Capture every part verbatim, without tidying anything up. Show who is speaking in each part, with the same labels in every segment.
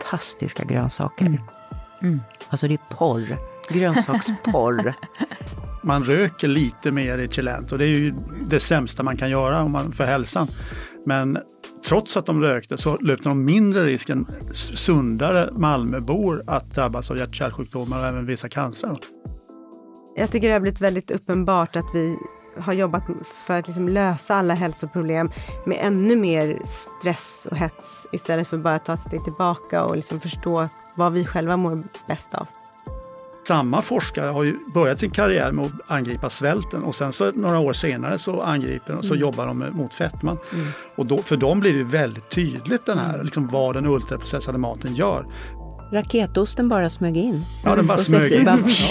Speaker 1: fantastiska grönsaker.
Speaker 2: Mm. Mm.
Speaker 1: Alltså det är porr, grönsaksporr.
Speaker 3: Man röker lite mer i Chilean och det är ju det sämsta man kan göra om man, för hälsan. Men trots att de rökte så löpte de mindre risken sundare Malmöbor att drabbas av hjärt-kärlsjukdomar och även vissa cancer.
Speaker 2: Jag tycker det har blivit väldigt uppenbart att vi har jobbat för att liksom lösa alla hälsoproblem med ännu mer stress och hets istället för bara att ta ett steg tillbaka och liksom förstå vad vi själva mår bäst av.
Speaker 3: Samma forskare har ju börjat sin karriär med att angripa svälten och sen så några år senare så angriper de, så mm. jobbar de mot fettman. Mm. Och då, för dem blir det väldigt tydligt den här, liksom vad den ultraprocessade maten gör.
Speaker 1: Raketosten bara smög in.
Speaker 3: Ja, den bara smög in.
Speaker 1: Bara...
Speaker 3: Ja.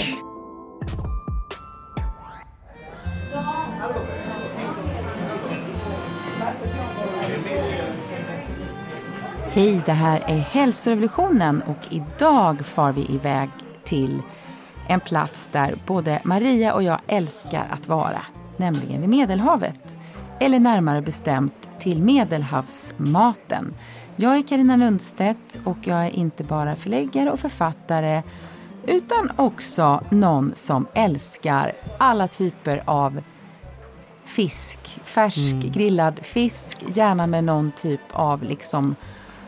Speaker 4: Hej, det här är Hälsorevolutionen och idag far vi iväg till en plats där både Maria och jag älskar att vara, nämligen vid Medelhavet. Eller närmare bestämt till Medelhavsmaten. Jag är Carina Lundstedt och jag är inte bara förläggare och författare utan också någon som älskar alla typer av fisk, färsk mm. grillad fisk, gärna med någon typ av liksom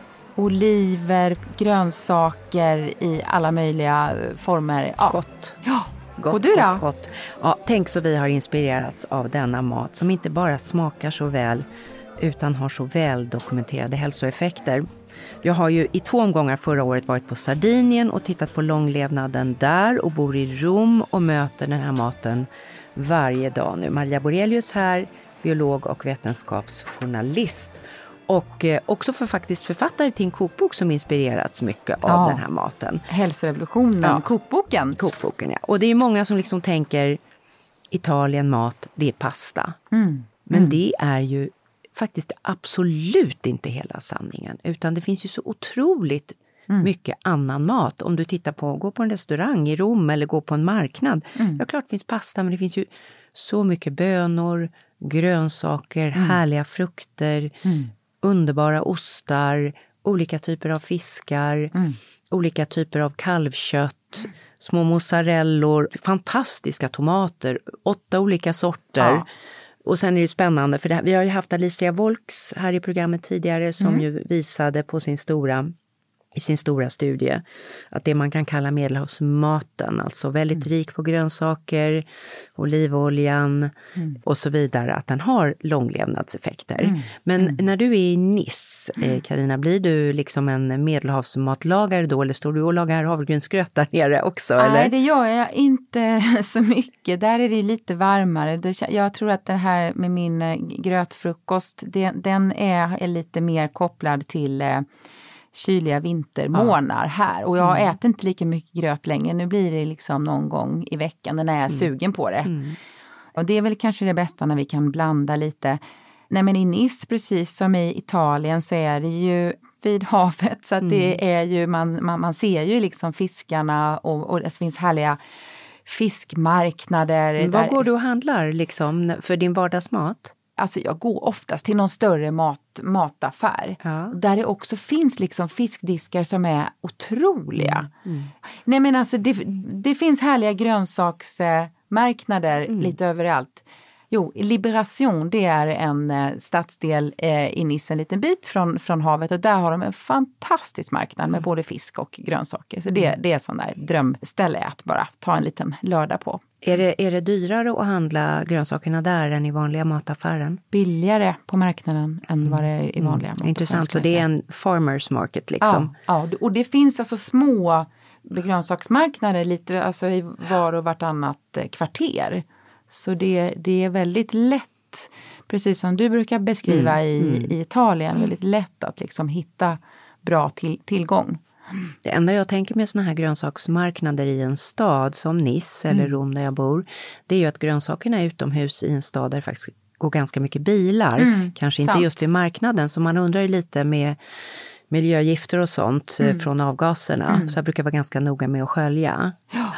Speaker 4: oliver, grönsaker i alla möjliga former. Ja.
Speaker 1: Gott.
Speaker 4: Ja.
Speaker 1: Gott,
Speaker 4: och du då?
Speaker 1: Gott, gott. Ja, tänk så vi har inspirerats av denna mat som inte bara smakar så väl utan har så väl dokumenterade hälsoeffekter. Jag har ju i två omgångar förra året varit på Sardinien och tittat på långlevnaden där och bor i Rom och möter den här maten varje dag nu. Maria Borelius här, biolog och vetenskapsjournalist. Och eh, också för faktiskt författare till en kokbok som inspirerats mycket av
Speaker 4: ja.
Speaker 1: den här maten.
Speaker 4: Hälsorevolutionen, ja. kokboken.
Speaker 1: Kokboken, ja. Och det är många som liksom tänker Italien mat, det är pasta.
Speaker 4: Mm.
Speaker 1: Men
Speaker 4: mm.
Speaker 1: det är ju faktiskt absolut inte hela sanningen. Utan det finns ju så otroligt mm. mycket annan mat. Om du tittar på, gå på en restaurang i Rom eller gå på en marknad. Mm. Ja, klart det finns pasta, men det finns ju så mycket bönor, grönsaker, mm. härliga frukter, mm. underbara ostar, olika typer av fiskar, mm. olika typer av kalvkött, mm. små mozzarellor, fantastiska tomater, åtta olika sorter. Ja. Och sen är det spännande, för det här, vi har ju haft Alicia Volks här i programmet tidigare som mm. ju visade på sin stora, i sin stora studie att det man kan kalla medelhavsmaten, alltså väldigt mm. rik på grönsaker, olivoljan mm. och så vidare, att den har långlevnadseffekter. Mm. Men mm. när du är i Nice, eh, Carina, blir du liksom en medelhavsmatlagare då, eller står du och lagar havregrynsgröt där nere också?
Speaker 4: Nej,
Speaker 1: eller?
Speaker 4: det gör jag inte så mycket. Där är det lite varmare. Jag tror att det här med min grötfrukost, det, den är, är lite mer kopplad till eh, kyliga vintermånar ja. här. Och jag mm. äter inte lika mycket gröt längre. Nu blir det liksom någon gång i veckan när jag är mm. sugen på det. Mm. Och det är väl kanske det bästa när vi kan blanda lite. Nej, men i Nice, precis som i Italien, så är det ju vid havet. Så att mm. det är ju, man, man, man ser ju liksom fiskarna och, och det finns härliga fiskmarknader.
Speaker 1: Men vad går du och handlar liksom för din vardagsmat?
Speaker 4: Alltså jag går oftast till någon större mat, mataffär. Ja. Där det också finns liksom fiskdiskar som är otroliga. Mm. Mm. Nej, men alltså det, det finns härliga grönsaksmarknader mm. lite överallt. Jo, Liberation, det är en eh, stadsdel eh, i Nice, en liten bit från, från havet. Och där har de en fantastisk marknad med mm. både fisk och grönsaker. Så det, mm. det är sån där drömställe att bara ta en liten lördag på.
Speaker 1: Är det, är det dyrare att handla grönsakerna där än i vanliga mataffären?
Speaker 4: Billigare på marknaden än mm. vad det är i vanliga mataffären.
Speaker 1: Intressant, så det är en farmers market liksom?
Speaker 4: Ja, ja, och det finns alltså små grönsaksmarknader lite alltså i var och vartannat kvarter. Så det, det är väldigt lätt, precis som du brukar beskriva mm, i, mm. i Italien, mm. väldigt lätt att liksom hitta bra till, tillgång.
Speaker 1: Det enda jag tänker med såna här grönsaksmarknader i en stad som Nice eller mm. Rom där jag bor, det är ju att grönsakerna är utomhus i en stad där det faktiskt går ganska mycket bilar. Mm, Kanske sant. Inte just vid marknaden, så man undrar ju lite med miljögifter och sånt mm. från avgaserna. Mm. Så jag brukar vara ganska noga med att skölja.
Speaker 4: Ja.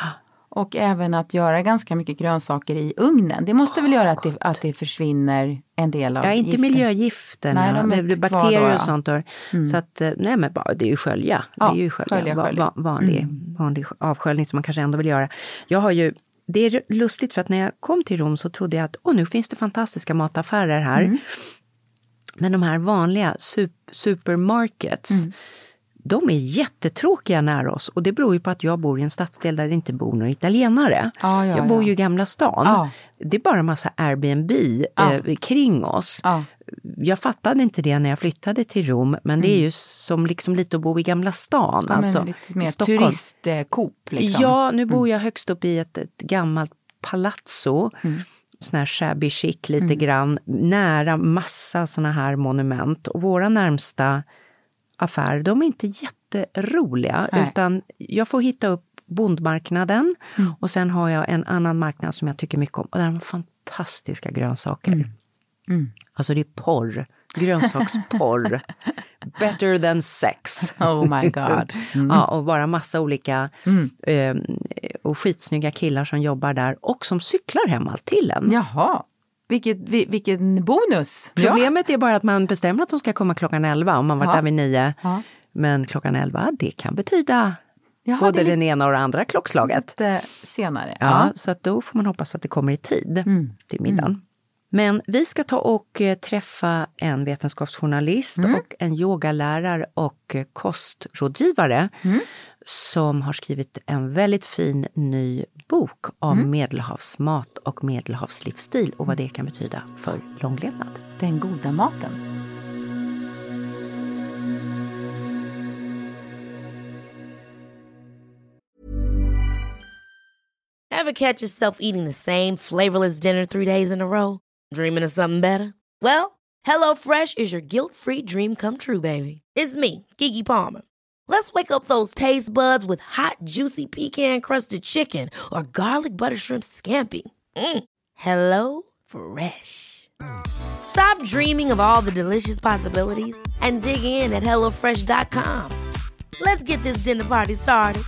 Speaker 4: Och även att göra ganska mycket grönsaker i ugnen. Det måste oh, väl göra att det, att det försvinner en del av
Speaker 1: Ja, inte
Speaker 4: giften.
Speaker 1: miljögifterna. Nej, de är bakterier då, ja. Och sånt. Där. Mm. Så att, nej men bara, det är ju skölja. Ja, det är ju skölja. skölja, skölja. Va, vanlig, mm. vanlig avsköljning som man kanske ändå vill göra. Jag har ju, det är lustigt för att när jag kom till Rom så trodde jag att åh, nu finns det fantastiska mataffärer här. Mm. Men de här vanliga super, supermarkets, mm. de är jättetråkiga nära oss. Och det beror ju på att jag bor i en stadsdel där det inte bor några italienare. Ah, ja, jag bor ja. ju i Gamla stan. Ah. Det är bara en massa Airbnb ah. eh, kring oss. Ah. Jag fattade inte det när jag flyttade till Rom. Men mm. det är ju som liksom lite att bo i Gamla stan.
Speaker 4: Ja,
Speaker 1: alltså,
Speaker 4: men lite mer turistkop liksom.
Speaker 1: Ja, nu bor jag högst upp i ett, ett gammalt palazzo. Mm. Sån här shabby chic lite mm. grann. Nära massa såna här monument. Och våra närmsta affärer, de är inte jätteroliga. Nej. Utan jag får hitta upp bondmarknaden. Mm. Och sen har jag en annan marknad som jag tycker mycket om. Och där har fantastiska grönsaker. Mm. Mm. Alltså det är porr. Grönsaksporr. Better than sex.
Speaker 4: Oh my god. Mm.
Speaker 1: Ja, och bara massa olika mm. eh, och skitsnygga killar som jobbar där. Och som cyklar hem allt till en.
Speaker 4: Jaha. Vilket, vilken bonus.
Speaker 1: Problemet ja. är bara att man bestämmer att de ska komma klockan elva. Om man var ja. där vid nio. Ja. Men klockan elva, det kan betyda Jaha, både den ena och det andra klockslaget.
Speaker 4: Lite senare.
Speaker 1: Ja, ja, så att då får man hoppas att det kommer i tid mm. till middagen. Mm. Men vi ska ta och träffa en vetenskapsjournalist mm. och en yogalärare och kostrådgivare mm. som har skrivit en väldigt fin ny bok om mm. medelhavsmat och medelhavslivsstil och vad det kan betyda för långlevnad.
Speaker 4: Den goda maten.
Speaker 5: Ever catch yourself eating the same flavorless dinner three days in a row? Dreaming of something better? Well, HelloFresh is your guilt-free dream come true, baby. It's me, Keke Palmer. Let's wake up those taste buds with hot, juicy pecan-crusted chicken or garlic butter shrimp scampi. Mm. Hello Fresh. Stop dreaming of all the delicious possibilities and dig in at hello fresh dot com. Let's get this dinner party started.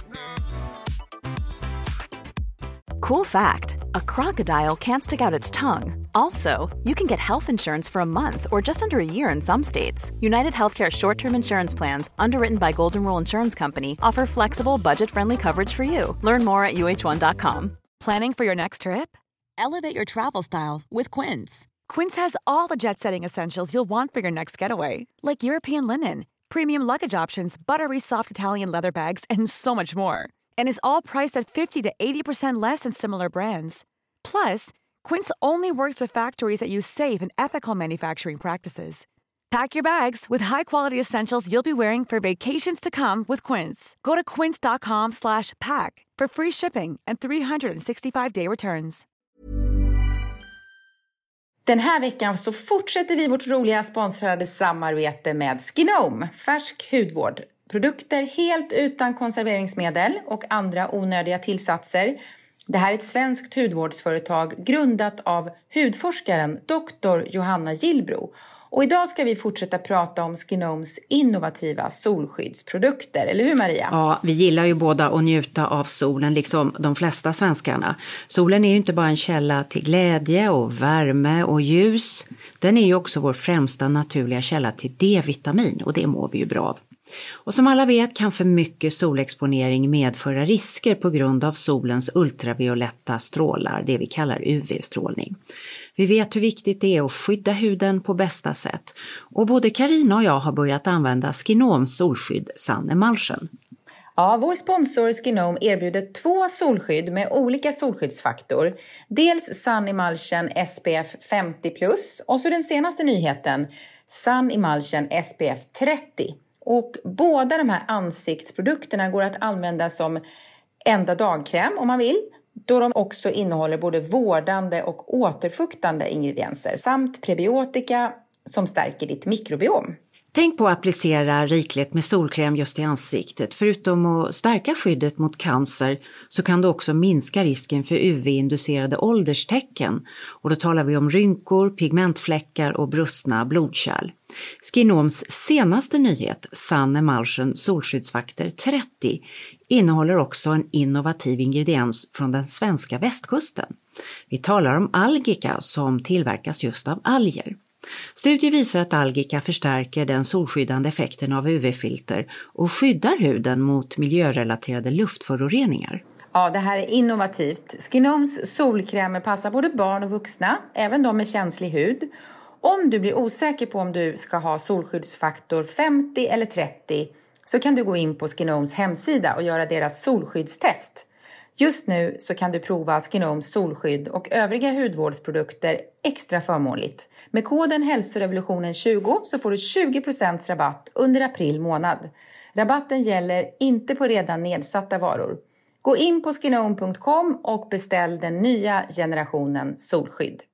Speaker 6: Cool fact, a crocodile can't stick out its tongue. Also, you can get health insurance for a month or just under a year in some states. United Healthcare short-term insurance plans, underwritten by Golden Rule Insurance Company, offer flexible, budget-friendly coverage for you. Learn more at U H one dot com.
Speaker 7: Planning for your next trip? Elevate your travel style with Quince. Quince has all the jet-setting essentials you'll want for your next getaway, like European linen, premium luggage options, buttery soft Italian leather bags, and so much more. And is all priced at fifty to eighty percent less than similar brands. Plus, Quince only works with factories that use safe and ethical manufacturing practices. Pack your bags with high-quality essentials you'll be wearing for vacations to come with Quince. Go to quince dot com slash pack for free shipping and three sixty-five day returns.
Speaker 4: Den här veckan så fortsätter vi vårt roliga sponsrade samarbete med Skinome, färsk hudvård. Produkter helt utan konserveringsmedel och andra onödiga tillsatser. Det här är ett svenskt hudvårdsföretag grundat av hudforskaren doktor Johanna Gillbro. Och idag ska vi fortsätta prata om Skinomes innovativa solskyddsprodukter. Eller hur, Maria?
Speaker 1: Ja, vi gillar ju båda att njuta av solen liksom de flesta svenskarna. Solen är ju inte bara en källa till glädje och värme och ljus. Den är ju också vår främsta naturliga källa till D-vitamin och det mår vi ju bra av. Och som alla vet kan för mycket solexponering medföra risker på grund av solens ultravioletta strålar, det vi kallar U V-strålning. Vi vet hur viktigt det är att skydda huden på bästa sätt. Och både Carina och jag har börjat använda Skinomes solskydd Sun Emulsion.
Speaker 4: Ja, vår sponsor Skinome erbjuder två solskydd med olika solskyddsfaktor. Dels Sun Emulsion S P F femtio plus och så den senaste nyheten Sun Emulsion S P F trettio. Och båda de här ansiktsprodukterna går att använda som enda dagkräm om man vill. Då de också innehåller både vårdande och återfuktande ingredienser samt prebiotika som stärker ditt mikrobiom.
Speaker 1: Tänk på att applicera rikligt med solkräm just i ansiktet. Förutom att stärka skyddet mot cancer så kan det också minska risken för U V-inducerade ålderstecken. Och då talar vi om rynkor, pigmentfläckar och brustna blodkärl. Skinoms senaste nyhet, Sun Emulsion Solskyddsfaktor trettio, innehåller också en innovativ ingrediens från den svenska västkusten. Vi talar om algika som tillverkas just av alger. Studier visar att algika förstärker den solskyddande effekten av U V-filter och skyddar huden mot miljörelaterade luftföroreningar.
Speaker 4: Ja, det här är innovativt. Skinoms solkrämer passar både barn och vuxna, även de med känslig hud. Om du blir osäker på om du ska ha solskyddsfaktor femtio eller trettio så kan du gå in på Skinoms hemsida och göra deras solskyddstest. Just nu så kan du prova Skinoms solskydd och övriga hudvårdsprodukter extra förmånligt. Med koden hälsorevolutionen tjugo så får du tjugo procent rabatt under april månad. Rabatten gäller inte på redan nedsatta varor. Gå in på skinom punkt com och beställ den nya generationen solskydd.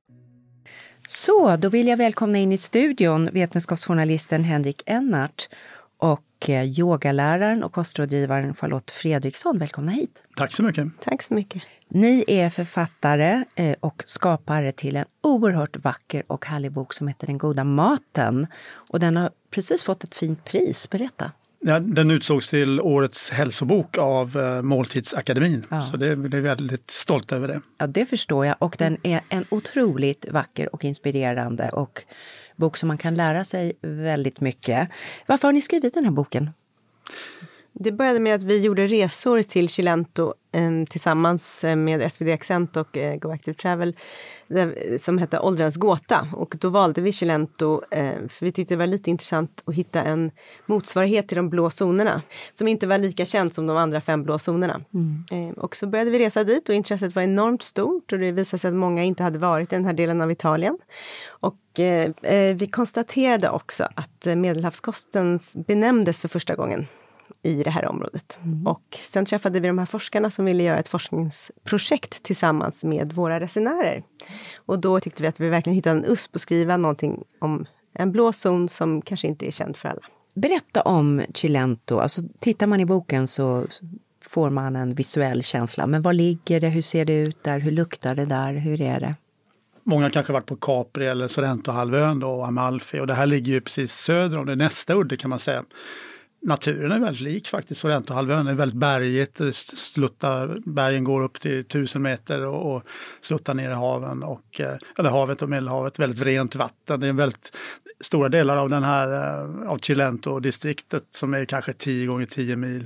Speaker 1: Så, då vill jag välkomna in i studion vetenskapsjournalisten Henrik Ennart och yogaläraren och kostrådgivaren Charlotte Fredriksson. Välkomna hit.
Speaker 3: Tack så mycket.
Speaker 2: Tack så mycket.
Speaker 1: Ni är författare och skapare till en oerhört vacker och härlig bok som heter Den goda maten. Och den har precis fått ett fint pris. Berätta.
Speaker 3: Ja, den utsågs till årets hälsobok av uh, Måltidsakademin. Ja. Så det, det är väldigt stolt över det.
Speaker 1: Ja, det förstår jag. Och den är en otroligt vacker och inspirerande och bok som man kan lära sig väldigt mycket. Varför har ni skrivit den här boken?
Speaker 2: Det började med att vi gjorde resor till Cilento eh, tillsammans med S V D Accent och eh, Go Active Travel där, som hette Åldrarnas gåta. Och då valde vi Cilento eh, för vi tyckte det var lite intressant att hitta en motsvarighet till de blå zonerna som inte var lika känd som de andra fem blå zonerna. Mm. Eh, och så började vi resa dit och intresset var enormt stort och det visade sig att många inte hade varit i den här delen av Italien. Och eh, vi konstaterade också att Medelhavskosten benämndes för första gången i det här området. Mm. Och sen träffade vi de här forskarna som ville göra ett forskningsprojekt tillsammans med våra resenärer. Och då tyckte vi att vi verkligen hittade en U S P och skriva någonting om en blå zon som kanske inte är känd för alla.
Speaker 1: Berätta om Cilento. Alltså, tittar man i boken så får man en visuell känsla. Men var ligger det? Hur ser det ut där? Hur luktar det där? Hur är det?
Speaker 3: Många kanske varit på Capri eller Sorrentohalvön och Amalfi. Och det här ligger ju precis söder om det nästa udde kan man säga. Naturen är väldigt lik faktiskt. Sorrentohalvön är väldigt bergigt. Sluttar, bergen går upp till tusen meter och, och sluttar ner i haven. Och, eller havet och Medelhavet. Väldigt rent vatten. Det är väldigt stora delar av den här av Cilento-distriktet som är kanske tio gånger tio mil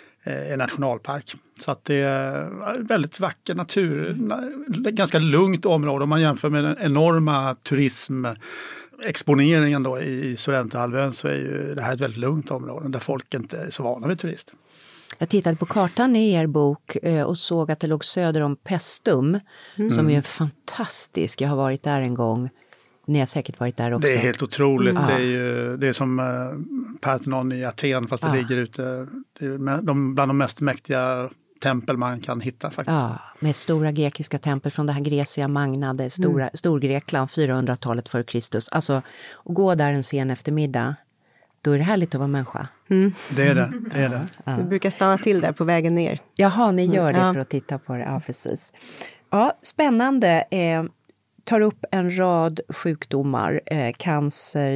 Speaker 3: är nationalpark. Så att det är väldigt vacker natur. Ganska lugnt område om man jämför med den enorma turism exponeringen då i Sorrentohalvön så är ju det här ett väldigt lugnt område där folk inte är så vana vid turister.
Speaker 1: Jag tittade på kartan i er bok och såg att det låg söder om Pestum mm. som är en fantastisk, jag har varit där en gång. Ni har säkert varit där också.
Speaker 3: Det är helt otroligt. Mm. Det är ju det är som uh, Parthenon i Aten fast det ah. ligger ute det är de, bland de mest mäktiga tempel man kan hitta faktiskt.
Speaker 1: Ja, med stora grekiska tempel från det här Grecia Magna, det stora, mm. Storgrekland, fyrahundratalet före Kristus. Alltså, att gå där en sen eftermiddag, då är det härligt att vara människa.
Speaker 3: Mm. Det är det, det är det.
Speaker 2: Ja. Vi brukar stanna till där på vägen ner.
Speaker 1: Jaha, ni gör det mm. för att titta på det. Ja, precis. Ja, spännande. Eh, tar upp en rad sjukdomar, eh, cancer,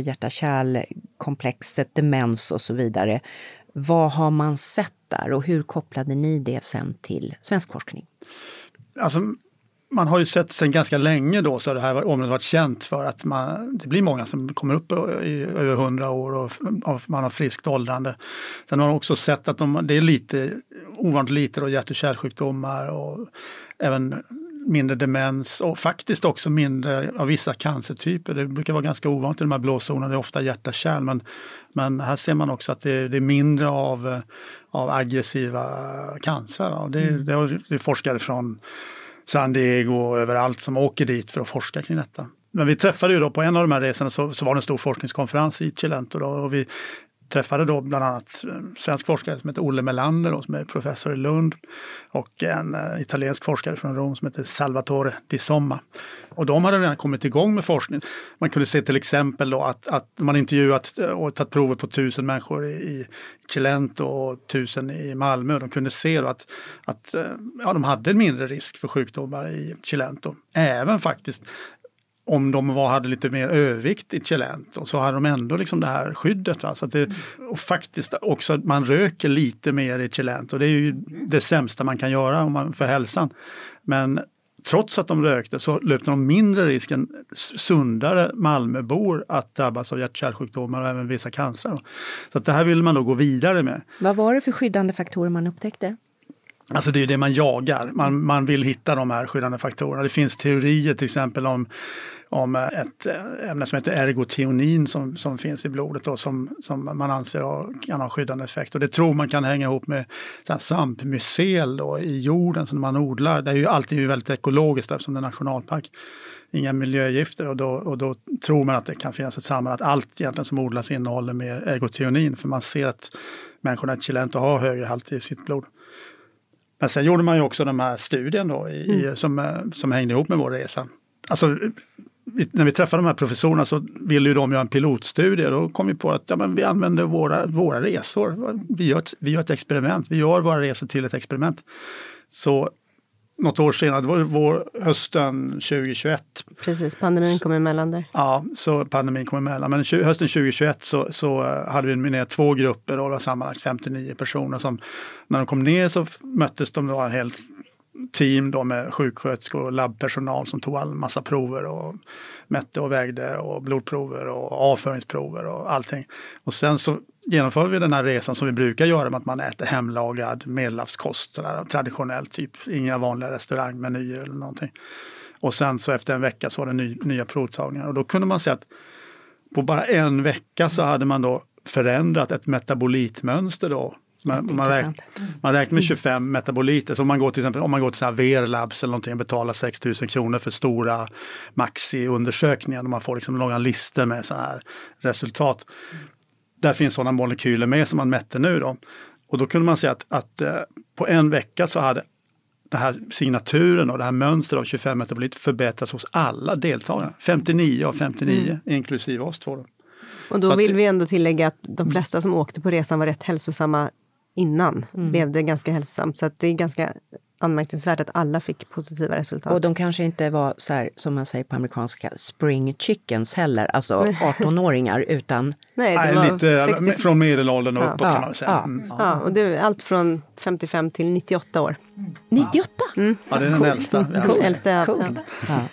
Speaker 1: hjärta-kärlkomplexet, demens och så vidare. Vad har man sett där och hur kopplade ni det sen till svensk forskning?
Speaker 3: Alltså, man har ju sett sen ganska länge då så har det här området varit känt för att man, det blir många som kommer upp i över hundra år och, och man har friskt åldrande. Sen har man också sett att de, det är lite ovanligt lite då, hjärt- och kärlsjukdomar och även mindre demens och faktiskt också mindre av vissa cancertyper. Det brukar vara ganska ovanligt i de här blåzonerna, det är ofta hjärta-kärl men, men här ser man också att det, det är mindre av, av aggressiva cancer. Det, mm. det, är, det är forskare från San Diego och överallt som åker dit för att forska kring detta. Men vi träffade ju då på en av de här resorna så, så var det en stor forskningskonferens i Cilento då, och vi träffade då bland annat svensk forskare som heter Olle Melander då, som är professor i Lund, och en uh, italiensk forskare från Rom som heter Salvatore Di Somma. Och de hade redan kommit igång med forskning. Man kunde se till exempel då att, att man intervjuat och tagit prover på tusen människor i, i Cilento och tusen i Malmö. De kunde se då att, att ja, de hade en mindre risk för sjukdomar i Cilento. Även faktiskt om de var, hade lite mer övervikt i Cilento, så hade de ändå liksom det här skyddet. Va? Så att det, och faktiskt också att man röker lite mer i Cilento. Det är ju det sämsta man kan göra om man, för hälsan. Men trots att de rökte så löpte de mindre risken sundare Malmöbor att drabbas av hjärt-kärlsjukdomar och även vissa cancer. Så att det här vill man då gå vidare med.
Speaker 1: Vad var det för skyddande faktorer man upptäckte?
Speaker 3: Alltså det är det man jagar. Man, man vill hitta de här skyddande faktorerna. Det finns teorier till exempel om, om ett ämne som heter ergotionin som, som finns i blodet och som, som man anser ha, kan ha skyddande effekt. Och det tror man kan hänga ihop med svampmycel då, i jorden som man odlar. Det är ju alltid väldigt ekologiskt eftersom det är nationalpark. Inga miljögifter, och då, och då tror man att det kan finnas ett samband att allt egentligen som odlas innehåller mer ergotionin, för man ser att människorna i Cilento har högre halt i sitt blod. Men sen gjorde man ju också de här studien då i, mm. som, som hängde ihop med vår resa. Alltså vi, när vi träffade de här professorerna så ville ju de göra en pilotstudie. Då kom vi på att ja, men vi använder våra, våra resor. Vi gör, ett, vi gör ett experiment. Vi gör våra resor till ett experiment. Så något år senare, det var vår hösten tjugohundratjugoett.
Speaker 2: Precis, pandemin kom emellan där.
Speaker 3: Ja, så pandemin kom emellan. Men hösten tjugohundratjugoett så, så hade vi med två grupper och det var sammanlagt femtionio personer som, när de kom ner så möttes de då en hel team då med sjuksköterskor och labbpersonal som tog en massa prover och mätte och vägde och blodprover och avföringsprover och allting. Och sen så genomför vi den här resan som vi brukar göra med att man äter hemlagad medelhavskost, traditionellt, typ inga vanliga restaurangmenyer eller någonting. Och sen så efter en vecka så var det ny, nya provtagningar, och då kunde man se att på bara en vecka så hade man då förändrat ett metabolitmönster då. Man, man, räknar, man räknar med tjugofem metaboliter. Så om man går till exempel om man går till så här Verlabs eller någonting och betalar sex tusen kronor för stora maxi-undersökningar, och man får liksom långa listor med så här resultat. Där finns sådana molekyler med som man mätte nu då. Och då kunde man se att, att eh, på en vecka så hade den här signaturen och det här mönstret av tjugofem metaboliter förbättras hos alla deltagare. femtionio av femtionio, mm. inklusive oss två då.
Speaker 2: Och då vill vi ändå tillägga att de flesta som åkte på resan var rätt hälsosamma innan. Mm. Levde ganska hälsosamt. Så att det är ganska anmärkningsvärt att alla fick positiva resultat.
Speaker 1: Och de kanske inte var så här, som man säger på amerikanska, spring chickens heller. Alltså artonåringar utan...
Speaker 2: Nej, det
Speaker 3: Nej,
Speaker 2: var
Speaker 3: lite
Speaker 2: sextio...
Speaker 3: från medelåldern och
Speaker 2: ja.
Speaker 3: uppåt
Speaker 1: ja.
Speaker 3: kan man säga.
Speaker 1: Ja.
Speaker 3: Mm.
Speaker 2: Ja, och det är allt från femtiofem till nittioåtta år.
Speaker 1: Mm. nittioåtta?
Speaker 2: Mm.
Speaker 3: Ja, det är den
Speaker 1: Coolt.
Speaker 3: äldsta. Ja.
Speaker 2: Coolt. äldsta
Speaker 1: Coolt.
Speaker 2: Ja.
Speaker 1: Ja.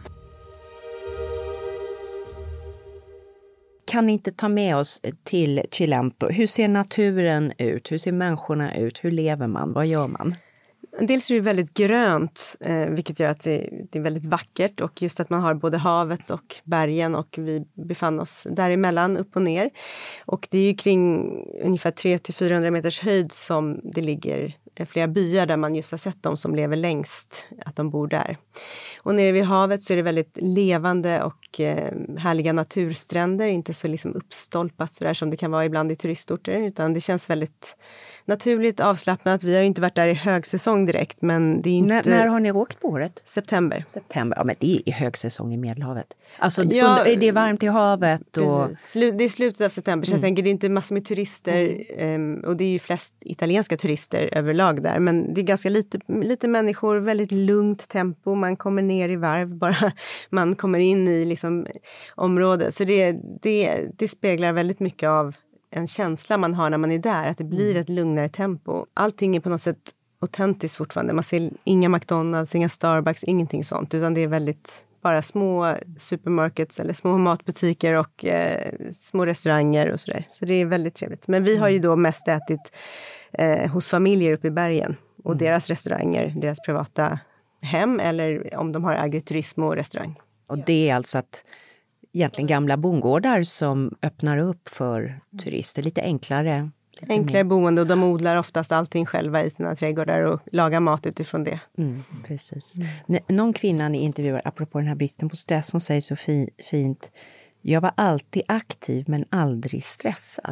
Speaker 1: Kan ni inte ta med oss till Cilento? Hur ser naturen ut? Hur ser människorna ut? Hur lever man? Vad gör man?
Speaker 2: Dels är det väldigt grönt, eh, vilket gör att det, det är väldigt vackert. Och just att man har både havet och bergen, och vi befann oss däremellan, upp och ner. Och det är ju kring ungefär tre till fyrahundra meters höjd som det ligger flera byar där man just har sett de som lever längst, att de bor där. Och nere vid havet så är det väldigt levande och eh, härliga naturstränder, inte så liksom uppstolpat så där som det kan vara ibland i turistorter, utan det känns väldigt naturligt, avslappnat. Vi har ju inte varit där i högsäsong direkt, men det är inte...
Speaker 1: När, när har ni åkt på året?
Speaker 2: September.
Speaker 1: September, ja men det är i högsäsong i Medelhavet. Alltså
Speaker 2: Ja,
Speaker 1: under, det är varmt i havet och...
Speaker 2: Slu, det är slutet av september, så
Speaker 1: Mm.
Speaker 2: jag tänker det är inte massor med turister, um, och det är ju flest italienska turister överlag där, men det är ganska lite, lite människor, väldigt lugnt tempo, man kommer ner i varv bara man kommer in i liksom området, så det, det, det speglar väldigt mycket av en känsla man har när man är där, att det blir ett lugnare tempo. Allting är på något sätt autentiskt fortfarande, man ser inga McDonalds, inga Starbucks, ingenting sånt, utan det är väldigt bara små supermarkets eller små matbutiker och eh, små restauranger och sådär. Så det är väldigt trevligt. Men vi har ju då mest ätit eh, hos familjer uppe i bergen. Och mm. deras restauranger, deras privata hem, eller om de har agriturism och restaurang.
Speaker 1: Och det är alltså att egentligen gamla bondgårdar som öppnar upp för turister. Lite enklare. Lite
Speaker 2: Enklare
Speaker 1: mer.
Speaker 2: boende, och de odlar oftast allting själva i sina trädgårdar och lagar mat utifrån det.
Speaker 1: Mm, precis. Mm. Någon kvinna ni intervjuar, apropå den här bristen på stress, hon säger så fi- fint: jag var alltid aktiv men aldrig stressad.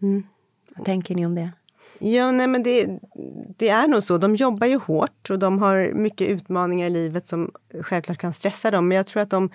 Speaker 2: Mm.
Speaker 1: Vad tänker ni om det?
Speaker 2: Ja, nej men det, det är nog så. De jobbar ju hårt och de har mycket utmaningar i livet som självklart kan stressa dem. Men jag tror att de,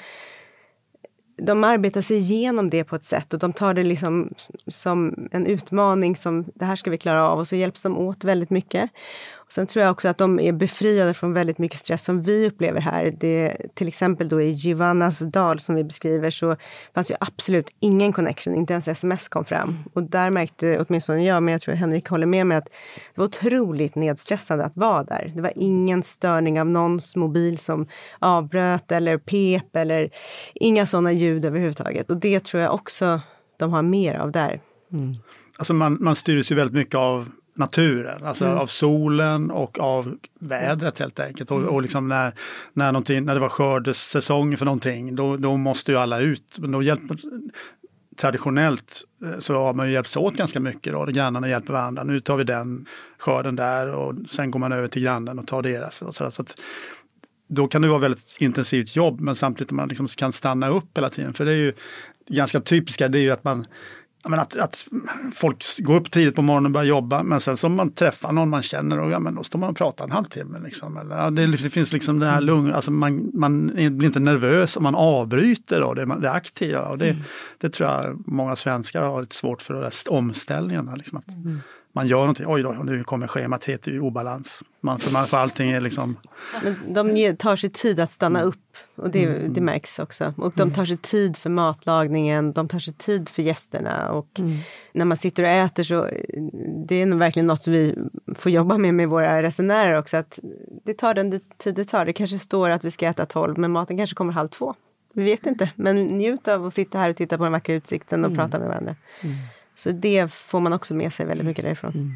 Speaker 2: de arbetar sig igenom det på ett sätt och de tar det liksom som en utmaning som det här ska vi klara av och så hjälps de åt väldigt mycket. Och sen tror jag också att de är befriade från väldigt mycket stress som vi upplever här. Det, till exempel då i Giovannas dal som vi beskriver så fanns ju absolut ingen connection, inte ens sms kom fram. Och där märkte åtminstone jag, men jag tror Henrik håller med mig att det var otroligt nedstressande att vara där. Det var ingen störning av någons mobil som avbröt eller pep eller inga sådana ljud överhuvudtaget. Och det tror jag också de har mer av där.
Speaker 3: Mm. Alltså man, man styrs ju väldigt mycket av naturen, alltså mm. av solen och av vädret helt enkelt. Och, och liksom när, när, någonting, när det var skördesäsong för någonting, då, då måste ju alla ut. Men då hjälper, traditionellt så har man ju hjälpts åt ganska mycket då. Grannarna hjälper varandra. Nu tar vi den skörden där och sen går man över till grannen och tar deras. Och så, så att, då kan det vara väldigt intensivt jobb men samtidigt man liksom kan stanna upp hela tiden. För det är ju ganska typiska, det är ju att man Men att, att folk går upp tidigt på morgonen och börjar jobba men sen som man träffar någon man känner och ja, men då står man och pratar en halvtimme. Liksom. Eller, ja, det, det finns liksom det här lugn, alltså man, man blir inte nervös om man avbryter då, det, det aktiva. Och det, mm. det tror jag många svenskar har lite svårt för, de där omställningarna. Liksom, att mm. man gör någonting, oj då, nu kommer schemat heter ju obalans. Man, för, man, för allting är liksom...
Speaker 2: Men de tar sig tid att stanna upp och det, mm. det märks också. Och de tar sig tid för matlagningen, de tar sig tid för gästerna och mm. när man sitter och äter så det är nog verkligen något som vi får jobba med med våra resenärer också. Att det tar den tid det tar. Det kanske står att vi ska äta tolv men maten kanske kommer halv två. Vi vet inte, men njut av att sitta här och titta på den vackra utsikten och mm. prata med varandra. Mm. Så det får man också med sig väldigt mycket därifrån. Mm.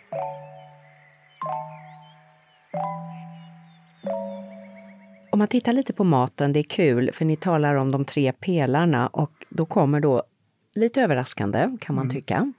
Speaker 1: Om man tittar lite på maten, det är kul för ni talar om de tre pelarna och då kommer då lite överraskande kan man mm. tycka.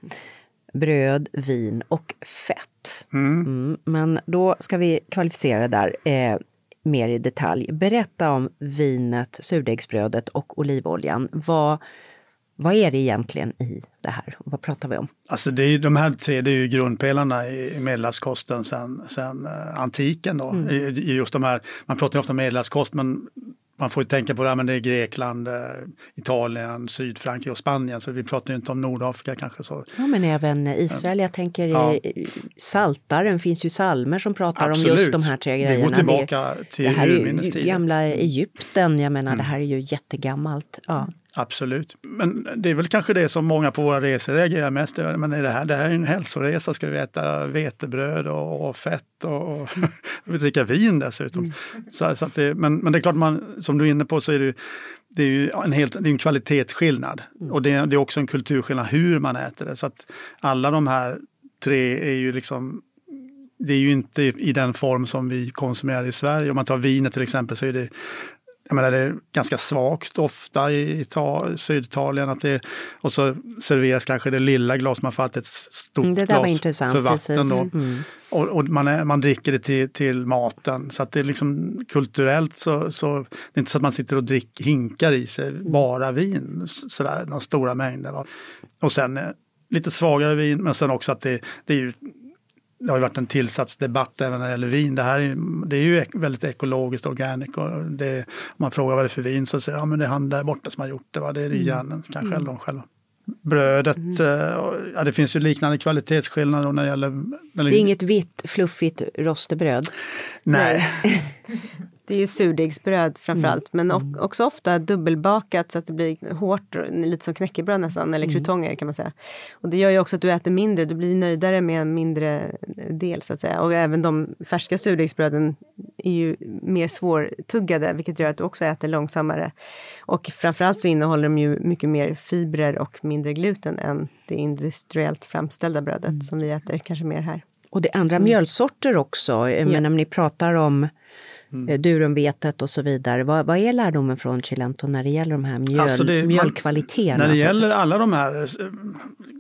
Speaker 1: Bröd, vin och fett. Mm. Mm, men då ska vi kvalificera där eh, mer i detalj. Berätta om vinet, surdegsbrödet och olivoljan. Vad Vad är det egentligen i det här? Vad pratar vi om?
Speaker 3: Alltså det är, de här tre det är ju grundpelarna i medelhavskosten sedan sen, uh, antiken då. Mm. I, i just de här, man pratar ju ofta om medelhavskost men man får ju tänka på det här, men det är Grekland, uh, Italien, Sydfrankrike och Spanien. Så vi pratar ju inte om Nordafrika kanske. Så.
Speaker 1: Ja men även Israel, jag tänker
Speaker 3: ja.
Speaker 1: i Saltaren finns ju salmer som pratar
Speaker 3: Absolut.
Speaker 1: om just de här tre grejerna.
Speaker 3: Det går tillbaka
Speaker 1: det,
Speaker 3: till
Speaker 1: det här
Speaker 3: urminnes
Speaker 1: är ju
Speaker 3: tid.
Speaker 1: Gamla Egypten, jag menar mm. det här är ju jättegammalt. Ja.
Speaker 3: Absolut. Men det är väl kanske det som många på våra resor reagerar mest över. Men är det, här, det här är en hälsoresa, ska vi äta vetebröd och, och fett och, och dricka vin dessutom. Mm. Så, så att det, men, men det är klart, man, som du är inne på så är det, det är ju en, helt, det är en kvalitetsskillnad. Mm. Och det, det är också en kulturskillnad hur man äter det. Så att alla de här tre är ju liksom... Det är ju inte i den form som vi konsumerar i Sverige. Om man tar vinet till exempel så är det... Jag menar, det är ganska svagt ofta i Ital- Syditalien att det, och så serveras kanske det lilla glas, man får alltid ett stort
Speaker 1: mm, det
Speaker 3: glas för vatten då. Mm. Och, och man, är, man dricker det till, till maten, så att det är liksom kulturellt så, så det är inte så att man sitter och drick, hinkar i sig bara vin, sådär, några stora mängder. Va? Och sen lite svagare vin, men sen också att det, det är ju det har ju varit en tillsatsdebatt även när det gäller vin. Det här är, det är ju väldigt ekologiskt, organic. Och det, om man frågar vad det är för vin så säger ja, men det är han där borta som har gjort det. Va? Det är det grannen, mm. kanske, mm. eller de själva. Brödet, mm. ja, det finns ju liknande kvalitetsskillnader när det gäller... När
Speaker 1: det är inget vitt, fluffigt rostebröd.
Speaker 3: Nej.
Speaker 2: Det är ju surdegsbröd framförallt, mm. men också ofta dubbelbakat så att det blir hårt, lite som knäckebröd nästan, eller krutonger kan man säga. Och det gör ju också att du äter mindre, du blir nöjdare med en mindre del så att säga. Och även de färska surdegsbröden är ju mer svårtuggade, vilket gör att du också äter långsammare. Och framförallt så innehåller de ju mycket mer fibrer och mindre gluten än det industriellt framställda brödet mm. som vi äter kanske mer här.
Speaker 1: Och det är andra mm. mjölsorter också, jag menar, när ni pratar om Mm. durumvetet och så vidare. Vad, vad är lärdomen från Cilento när det gäller de här mjöl, alltså det, mjölkvaliteterna?
Speaker 3: När det gäller alla de här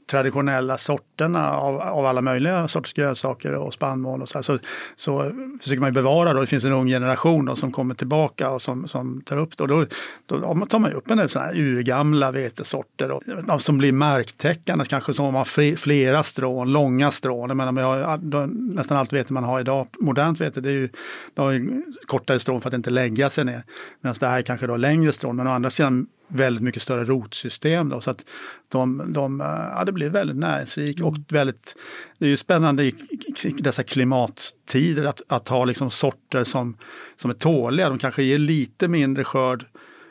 Speaker 3: traditionella sorterna av, av alla möjliga sorters grönsaker och spannmål och så, här, så, så försöker man ju bevara då. Det finns en ung generation då, som kommer tillbaka och som, som tar upp det. Och då, då tar man ju upp en del sådana här urgamla vetesorter då, som blir marktäckande, kanske som har flera strån, långa strån. Jag menar, man har, då, nästan allt vete man har idag, modernt vete, det är ju, det har ju kortare strån för att inte lägga sig ner. Medan det här är kanske då längre strån, men å andra sidan väldigt mycket större rotsystem då, så att de, de, ja, det blir väldigt näringsrik och väldigt, det är ju spännande i dessa klimattider att, att ha liksom sorter som, som är tåliga. De kanske ger lite mindre skörd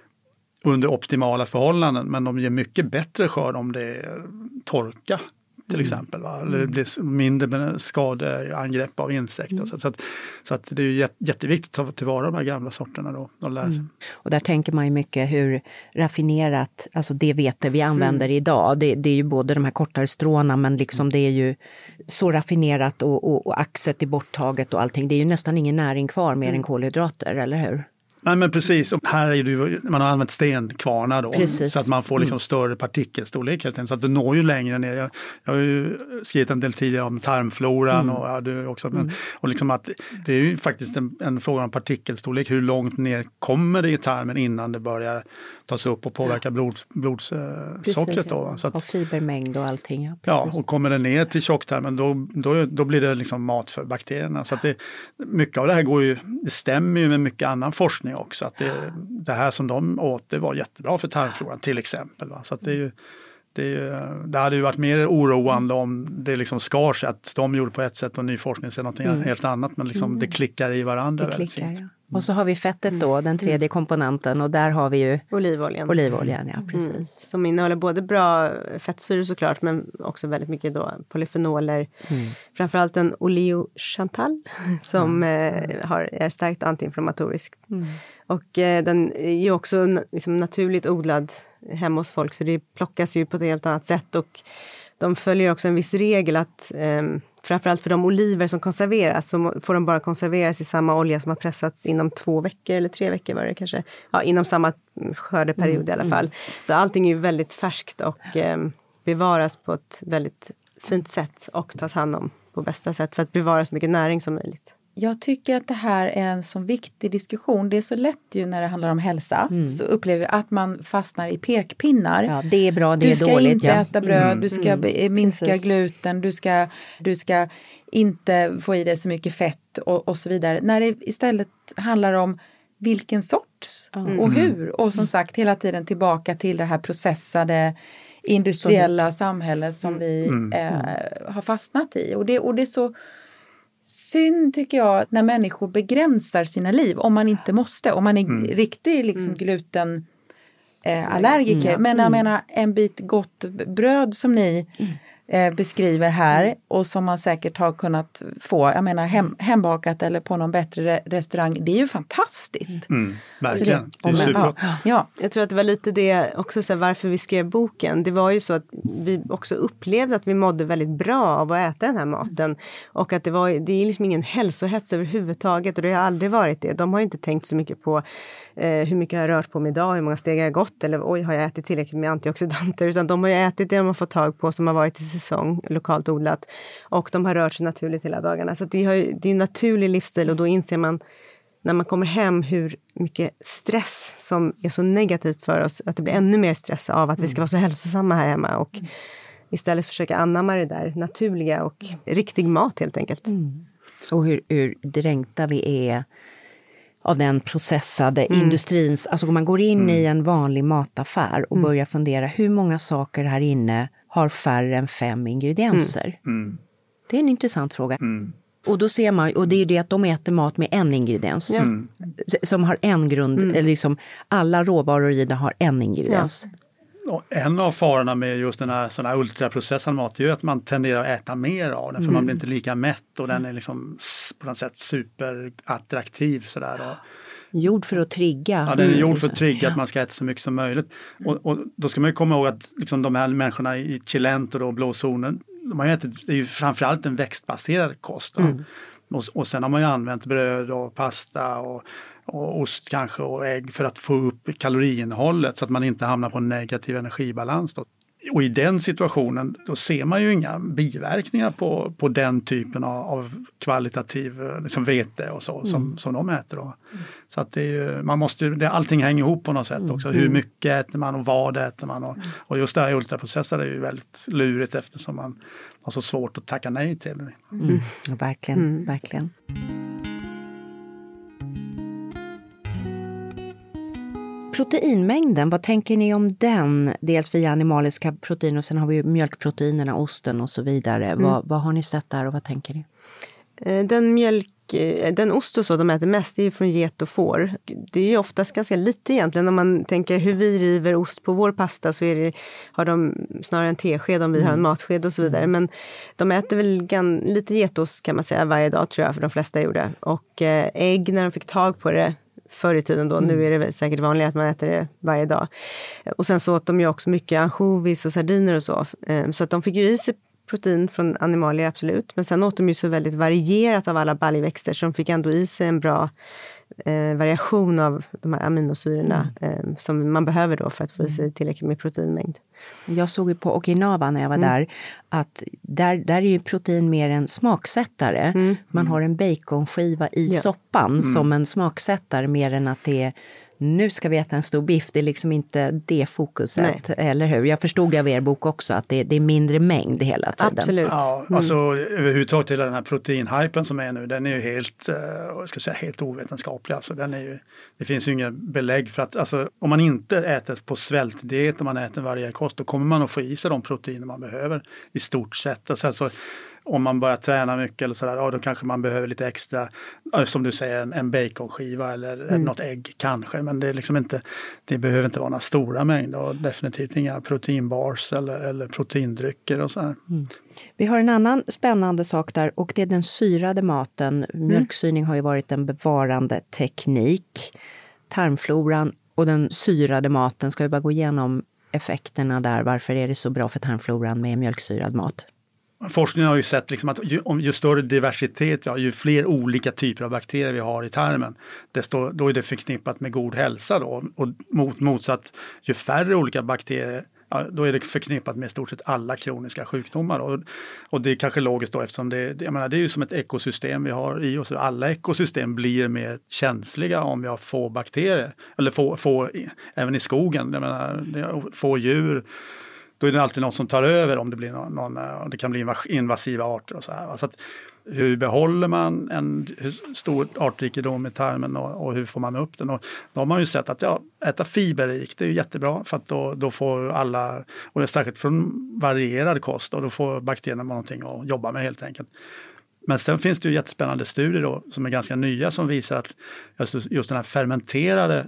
Speaker 3: under optimala förhållanden, men de ger mycket bättre skörd om det är torka till exempel. Va? Eller det blir mindre skadeangrepp av insekter. Mm. Så, så, att, så att det är ju jätteviktigt att ta tillvara de här gamla sorterna då och lära sig.
Speaker 1: Mm. Och där tänker man ju mycket hur raffinerat, alltså det vete vi använder mm. idag, det, det är ju både de här kortare stråna, men liksom det är ju så raffinerat och, och, och axet är borttaget och allting. Det är ju nästan ingen näring kvar mer mm. än kolhydrater, eller hur?
Speaker 3: Nej, men precis, och här är det, man har använt stenkvarnar då, precis. Så att man får liksom mm. större partikelstorlek helt enkelt, så att det når ju längre ner. Jag, jag har ju skrivit en del tidigare om tarmfloran mm. och ja, du också, men, mm. och liksom att det är ju faktiskt en, en fråga om partikelstorlek, hur långt ner kommer det i tarmen innan det börjar tas upp och påverka blod, blodsockret då. Så att,
Speaker 1: och fibermängd och allting.
Speaker 3: Ja, ja, och kommer det ner till tjocktarmen då, då, då blir det liksom mat för bakterierna. Så att det, mycket av det här går ju, det stämmer ju med mycket annan forskning också. Att det, det här som de åt, det var jättebra för tarmfloran till exempel. Va? Så att det är ju, det, är ju, det hade ju varit mer oroande om det liksom skar sig, att de gjorde på ett sätt och ny forskning säger någonting mm. helt annat, men liksom mm. det klickar i varandra
Speaker 1: det
Speaker 3: väldigt
Speaker 1: klickar,
Speaker 3: fint.
Speaker 1: Ja. Och så har vi fettet då, den tredje komponenten, och där har vi ju
Speaker 2: olivoljan.
Speaker 1: Olivoljan, ja, precis. Mm.
Speaker 2: Som innehåller både bra fettsyror såklart, men också väldigt mycket då polyfenoler. Mm. Framförallt en oleochantal som mm. eh, har, är starkt antiinflammatorisk. Mm. Och eh, den är ju också liksom naturligt odlad hemma hos folk, så det plockas ju på ett helt annat sätt, och de följer också en viss regel att eh, framförallt för de oliver som konserveras så får de bara konserveras i samma olja som har pressats inom två veckor eller tre veckor var det kanske. Ja, inom samma skördeperiod mm, i alla fall. Mm. Så allting är ju väldigt färskt och eh, bevaras på ett väldigt fint sätt och tas hand om på bästa sätt för att bevara så mycket näring som möjligt.
Speaker 4: Jag tycker att det här är en så viktig diskussion. Det är så lätt ju när det handlar om hälsa. Mm. Så upplever jag att man fastnar i pekpinnar.
Speaker 1: Ja, det är bra, det är dåligt.
Speaker 4: Du ska inte
Speaker 1: ja.
Speaker 4: äta bröd,
Speaker 1: mm.
Speaker 4: du ska mm. minska Precis. gluten, du ska, du ska inte få i dig så mycket fett och, och så vidare. När det istället handlar om vilken sorts mm. och hur. Och som mm. sagt hela tiden tillbaka till det här processade industriella mm. samhället som vi mm. eh, har fastnat i. Och det, och det är så synd tycker jag när människor begränsar sina liv om man inte måste. Om man är mm. riktig liksom, gluten eh, allergiker. Mm. Men jag menar en bit gott bröd som ni mm. eh, beskriver här och som man säkert har kunnat få, jag menar hem, hembakat eller på någon bättre re- restaurang, det är ju fantastiskt.
Speaker 3: Mm. Verkligen, det är supergott.
Speaker 2: Ja, ja. Jag tror att det var lite det också så här, varför vi skrev boken. Det var ju så att vi också upplevde att vi mådde väldigt bra av att äta den här maten. Och att det var, det är liksom ingen hälsohets överhuvudtaget och det har aldrig varit det. De har ju inte tänkt så mycket på eh, hur mycket jag har rört på mig idag, hur många steg jag har gått eller oj har jag ätit tillräckligt med antioxidanter. Utan de har ju ätit det de har fått tag på som har varit i säsong, lokalt odlat. Och de har rört sig naturligt hela dagarna. Så att det, har ju, det är en naturlig livsstil och då inser man när man kommer hem hur mycket stress som är så negativt för oss. Att det blir ännu mer stress av att vi ska vara så hälsosamma här hemma. Och istället försöka anamma det där naturliga och riktig mat helt enkelt. Mm.
Speaker 1: Och hur, hur dränkta vi är av den processade mm. industrins. Alltså om man går in mm. i en vanlig mataffär och mm. börjar fundera hur många saker här inne har färre än fem ingredienser. Mm. Mm. Det är en intressant fråga. Mm. Och då ser man, och det är ju det att de äter mat med en ingrediens. Mm. Som har en grund, mm. eller liksom alla råvaror i det har en ingrediens.
Speaker 3: Ja. Och en av farorna med just den här, sån här ultraprocessad mat är ju att man tenderar att äta mer av den. För mm. man blir inte lika mätt och den är liksom på något sätt superattraktiv sådär. Och,
Speaker 1: gjord för att trigga.
Speaker 3: Ja, den är gjord för att trigga att man ska äta så mycket som möjligt. Och, och då ska man ju komma ihåg att liksom de här människorna i Chilenто och blå zonen, de har ju ätit, det är ju framförallt en växtbaserad kost. Mm. Och, och sen har man ju använt bröd och pasta och, och ost kanske och ägg för att få upp kaloriinnehållet så att man inte hamnar på en negativ energibalans. Då. och i den situationen då ser man ju inga biverkningar på, på den typen av, av kvalitativ liksom vete och så mm. som, som de äter. Då. Mm. Så att det är ju, man måste ju, det, allting hänger ihop på något sätt också. Mm. Hur mycket äter man och vad äter man och, och just det här ultraprocessade är ju väldigt lurigt eftersom man har så svårt att tacka nej till det.
Speaker 1: Mm. Mm. Ja, verkligen, mm. verkligen. Proteinmängden, vad tänker ni om den? Dels via animaliska proteiner och sen har vi ju mjölkproteinerna, osten och så vidare. Mm. Vad, vad har ni sett där och vad tänker ni?
Speaker 2: Den mjölk, den ost och så de äter mest är ju från get och får. Det är ju oftast ganska lite egentligen. Om man tänker hur vi river ost på vår pasta så är det, har de snarare en tesked om vi mm. har en matsked och så vidare. Men de äter väl gan, lite getost kan man säga varje dag tror jag för de flesta gjorde. Och eh, ägg när de fick tag på det förr i tiden då. Mm. Nu är det väl säkert vanligt att man äter det varje dag. Och sen så åt de ju också mycket ansjovis och sardiner och så. Så att de fick ju i sig protein från animalier absolut. Men sen åt de ju så väldigt varierat av alla baljväxter så de fick ändå i sig en bra eh, variation av de här aminosyrorna mm. eh, som man behöver då för att få i sig tillräckligt med proteinmängd.
Speaker 1: Jag såg ju på Okinawa när jag var mm. där att där, där är ju protein mer en smaksättare. Mm. Man har en baconskiva i ja. soppan mm. som en smaksättare mer än att det är nu ska vi äta en stor biff, det är liksom inte det fokuset, Nej. eller hur? Jag förstod av er bok också att det, det är mindre mängd hela tiden.
Speaker 2: Absolut.
Speaker 3: Ja, mm. alltså överhuvudtaget till den här proteinhypen som är nu, den är ju helt, jag ska säga helt ovetenskaplig. Alltså den är ju, det finns ju inga belägg för att, alltså om man inte äter på svältdiet, om man äter varje kost, då kommer man att få i sig de proteiner man behöver i stort sett. Och sen så om man börjar träna mycket eller sådär, ja, då kanske man behöver lite extra, som du säger, en, en baconskiva eller mm. något ägg kanske. Men det är liksom inte, det behöver inte vara några stora mängder och definitivt inga proteinbars eller, eller proteindrycker och sådär. Mm.
Speaker 1: Vi har en annan spännande sak där och det är den syrade maten. Mm. Mjölksyrning har ju varit en bevarande teknik. Tarmfloran och den syrade maten, ska vi bara gå igenom effekterna där. Varför är det så bra för tarmfloran med mjölksyrad mat?
Speaker 3: Forskningen har ju sett liksom att ju, om, ju större diversitet, ja, ju fler olika typer av bakterier vi har i tarmen, desto, då är det förknippat med god hälsa då. Och mot, motsatt, ju färre olika bakterier, ja, då är det förknippat med i stort sett alla kroniska sjukdomar. Och, och det är kanske logiskt då eftersom det, jag menar, det är ju som ett ekosystem vi har i oss. Alla ekosystem blir mer känsliga om vi har få bakterier. Eller få, få även i skogen, jag menar, få djur. Då är det alltid något som tar över om det blir någon, någon det kan bli invasiva arter och så här. Så att, hur behåller man en stor artrikedom i tarmen och, och hur får man upp den? Och då har man ju sett att ja, äta fiberrikt det är ju jättebra för att då, då får alla, och det är särskilt från varierad kost och då får bakterierna någonting att jobba med helt enkelt. Men sen finns det ju jättespännande studier då som är ganska nya som visar att just, just den här fermenterade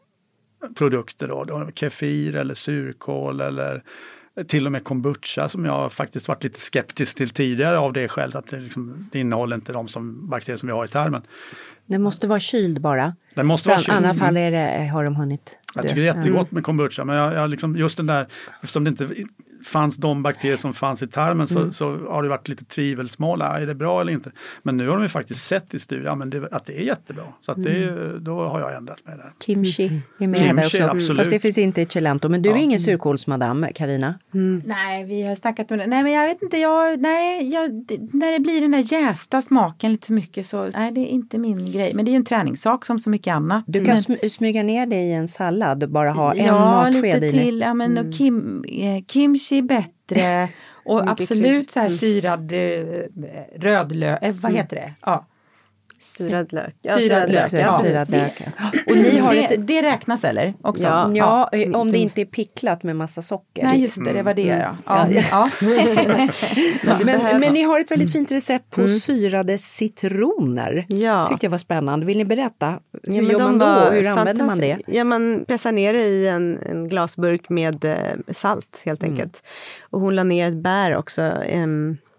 Speaker 3: produkter då, då kefir eller surkål eller till och med kombucha som jag faktiskt varit lite skeptisk till tidigare av det skälet att det, liksom, det innehåller inte de som, bakterier som vi har i tarmen.
Speaker 1: Den måste vara kyld bara.
Speaker 3: Den måste vara kyld.
Speaker 1: I andra fall är det, har de hunnit
Speaker 3: Jag tycker det är jättegott med kombucha men jag, jag liksom, just den där, eftersom det inte fanns de bakterier som fanns i tarmen så, mm. så har det varit lite tvivelsmål. Är det bra eller inte? Men nu har de ju faktiskt sett i studier men det, att det är jättebra. Så att det, mm. då har jag ändrat mig där.
Speaker 1: Kimchi är med
Speaker 3: Kimchi,
Speaker 1: där också.
Speaker 3: Absolut.
Speaker 1: Fast det finns inte i Celento. Men du är ja. ingen surkålsmadam, Carina?
Speaker 4: Mm. Nej, vi har snackat om det. Nej, men jag vet inte. Jag, nej, jag, det, när det blir den där jästa smaken lite för mycket så nej, det är inte min grej. Men det är ju en träningssak som så mycket annat.
Speaker 1: Du kan
Speaker 4: men,
Speaker 1: sm- smyga ner det i en sallad och bara ha en
Speaker 4: ja,
Speaker 1: matsked i.
Speaker 4: Ja, lite till. Ja, men
Speaker 1: mm.
Speaker 4: och kim, eh, kimchi bättre. Och absolut så här syrad rödlök, eh, vad heter det? Ja.
Speaker 2: Syrad lök.
Speaker 4: Ja, syrad lök.
Speaker 1: Ja. Syrad lök.
Speaker 4: Och ni har det, ett, det räknas eller? Också?
Speaker 1: Ja, ja, om det inte är picklat med massa socker.
Speaker 4: Nej, just det, det var det ja. ja. ja.
Speaker 1: men, men ni har ett väldigt fint recept på mm. syrade citroner. Ja. Tyckte jag var spännande. Vill ni berätta? Hur ja, gör man då? Hur använder man det?
Speaker 2: Ja, man pressar ner det i en, en glasburk med eh, salt helt enkelt. Mm. Och hon la ner ett bär också. Um,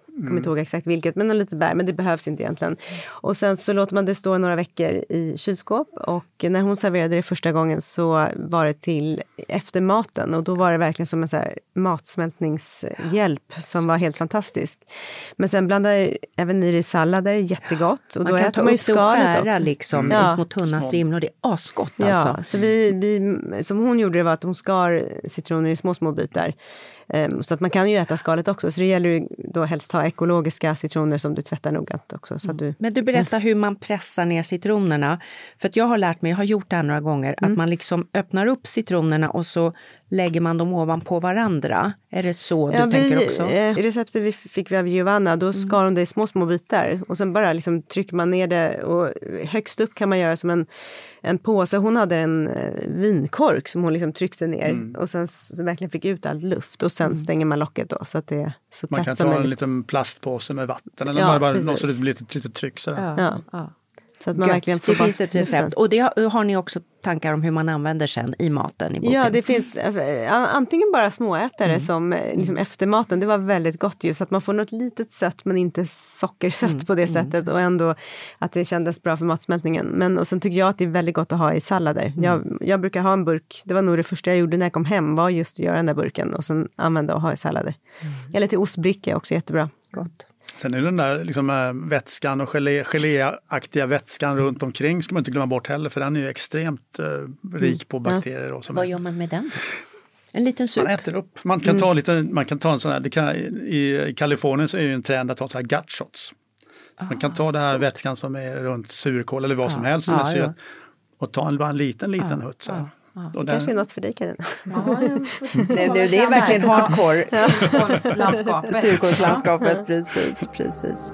Speaker 2: jag kommer inte ihåg exakt vilket, men lite bär, men det behövs inte egentligen. Och sen så låter man det stå några veckor i kylskåp, och när hon serverade det första gången så var det till efter maten, och då var det verkligen som en så här matsmältningshjälp som var helt fantastisk. Men sen blandar även i det i sallader, jättegott, och
Speaker 1: man
Speaker 2: då
Speaker 1: kan
Speaker 2: äter
Speaker 1: ta
Speaker 2: man ju
Speaker 1: upp det och
Speaker 2: skalet
Speaker 1: skära
Speaker 2: också.
Speaker 1: liksom
Speaker 2: Mm. Ja.
Speaker 1: i små tunna strimlor, och det är asgott alltså.
Speaker 2: Ja, så vi, vi, som hon gjorde det var att hon skar citroner i små små bitar. Um, så att man kan ju äta skalet också. Så det gäller ju då helst ha ekologiska citroner som du tvättar noggrant också. Så att du...
Speaker 1: Men du berättar hur man pressar ner citronerna. För att jag har lärt mig, jag har gjort det här några gånger, mm. att man liksom öppnar upp citronerna och så lägger man dem ovanpå varandra. Är det så
Speaker 2: ja,
Speaker 1: du
Speaker 2: vi,
Speaker 1: tänker också?
Speaker 2: Eh, I receptet vi fick vi av Giovanna, då skar hon mm. det i små små bitar. Och sen bara liksom trycker man ner det, och högst upp kan man göra som en, en påse. Hon hade en eh, vinkork som hon liksom tryckte ner. Mm. Och sen så verkligen fick ut all luft. Och sen mm. stänger man locket då, så att det är så
Speaker 3: man
Speaker 2: tätt
Speaker 3: kan
Speaker 2: som
Speaker 3: ta
Speaker 2: möjligt.
Speaker 3: en liten plastpåse med vatten, eller
Speaker 2: ja,
Speaker 3: bara, bara så det blir lite, lite tryck sådär.
Speaker 1: Ja,
Speaker 2: ja.
Speaker 1: ja.
Speaker 2: Så att man verkligen får
Speaker 1: det
Speaker 2: bort
Speaker 1: finns ett recept. Och det har, har ni också tankar om hur man använder sen i maten i boken?
Speaker 2: Ja, det finns äh, antingen bara småätare mm. som liksom efter maten. Det var väldigt gott just att man får något litet sött men inte sockersött mm. på det sättet. Och ändå att det kändes bra för matsmältningen. Men och sen tycker jag att det är väldigt gott att ha i sallader. Mm. Jag, jag brukar ha en burk. Det var nog det första jag gjorde när jag kom hem, var just att göra den där burken. Och sen använda och ha i sallader. Mm. Eller till ostbricka också jättebra.
Speaker 1: Gott.
Speaker 3: Sen är den där liksom, äh, vätskan och gelé, geléaktiga vätskan runt omkring ska man inte glömma bort heller, för den är ju extremt äh, rik på bakterier. Och
Speaker 1: vad gör man med den? En liten sup?
Speaker 3: Man äter upp. Man kan, mm. ta, lite, man kan ta en sån här, det kan, i, i Kalifornien så är ju en trend att ta så här gut shots. Ah. Man kan ta det här vätskan som är runt surkål eller vad ah. som helst som ah, är syret, ja. och ta en, bara en liten, liten ah. hutt så här. Ah.
Speaker 2: Ja, det kanske är något för dig, Karin.
Speaker 4: Ja,
Speaker 1: det, det, det är verkligen hardcore.
Speaker 4: Surkålslandskapet.
Speaker 1: Surkålslandskapet, precis, precis.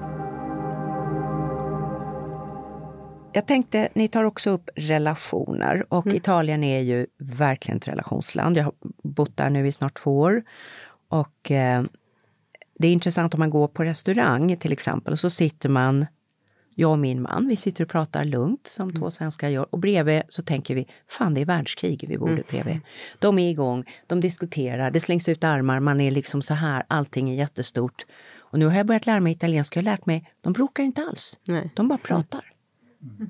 Speaker 1: Jag tänkte, ni tar också upp relationer. Och mm. Italien är ju verkligen ett relationsland. Jag har bott där nu i snart två år. Och eh, det är intressant om man går på restaurang till exempel. Och så sitter man... Jag och min man, vi sitter och pratar lugnt som mm. två svenskar gör. Och bredvid så tänker vi, fan det är världskrig vid bordet mm. bredvid. De är igång, de diskuterar, det slängs ut armar, man är liksom så här, allting är jättestort. Och nu har jag börjat lära mig italienska, jag har lärt mig, de bråkar inte alls. Nej. De bara pratar. Mm.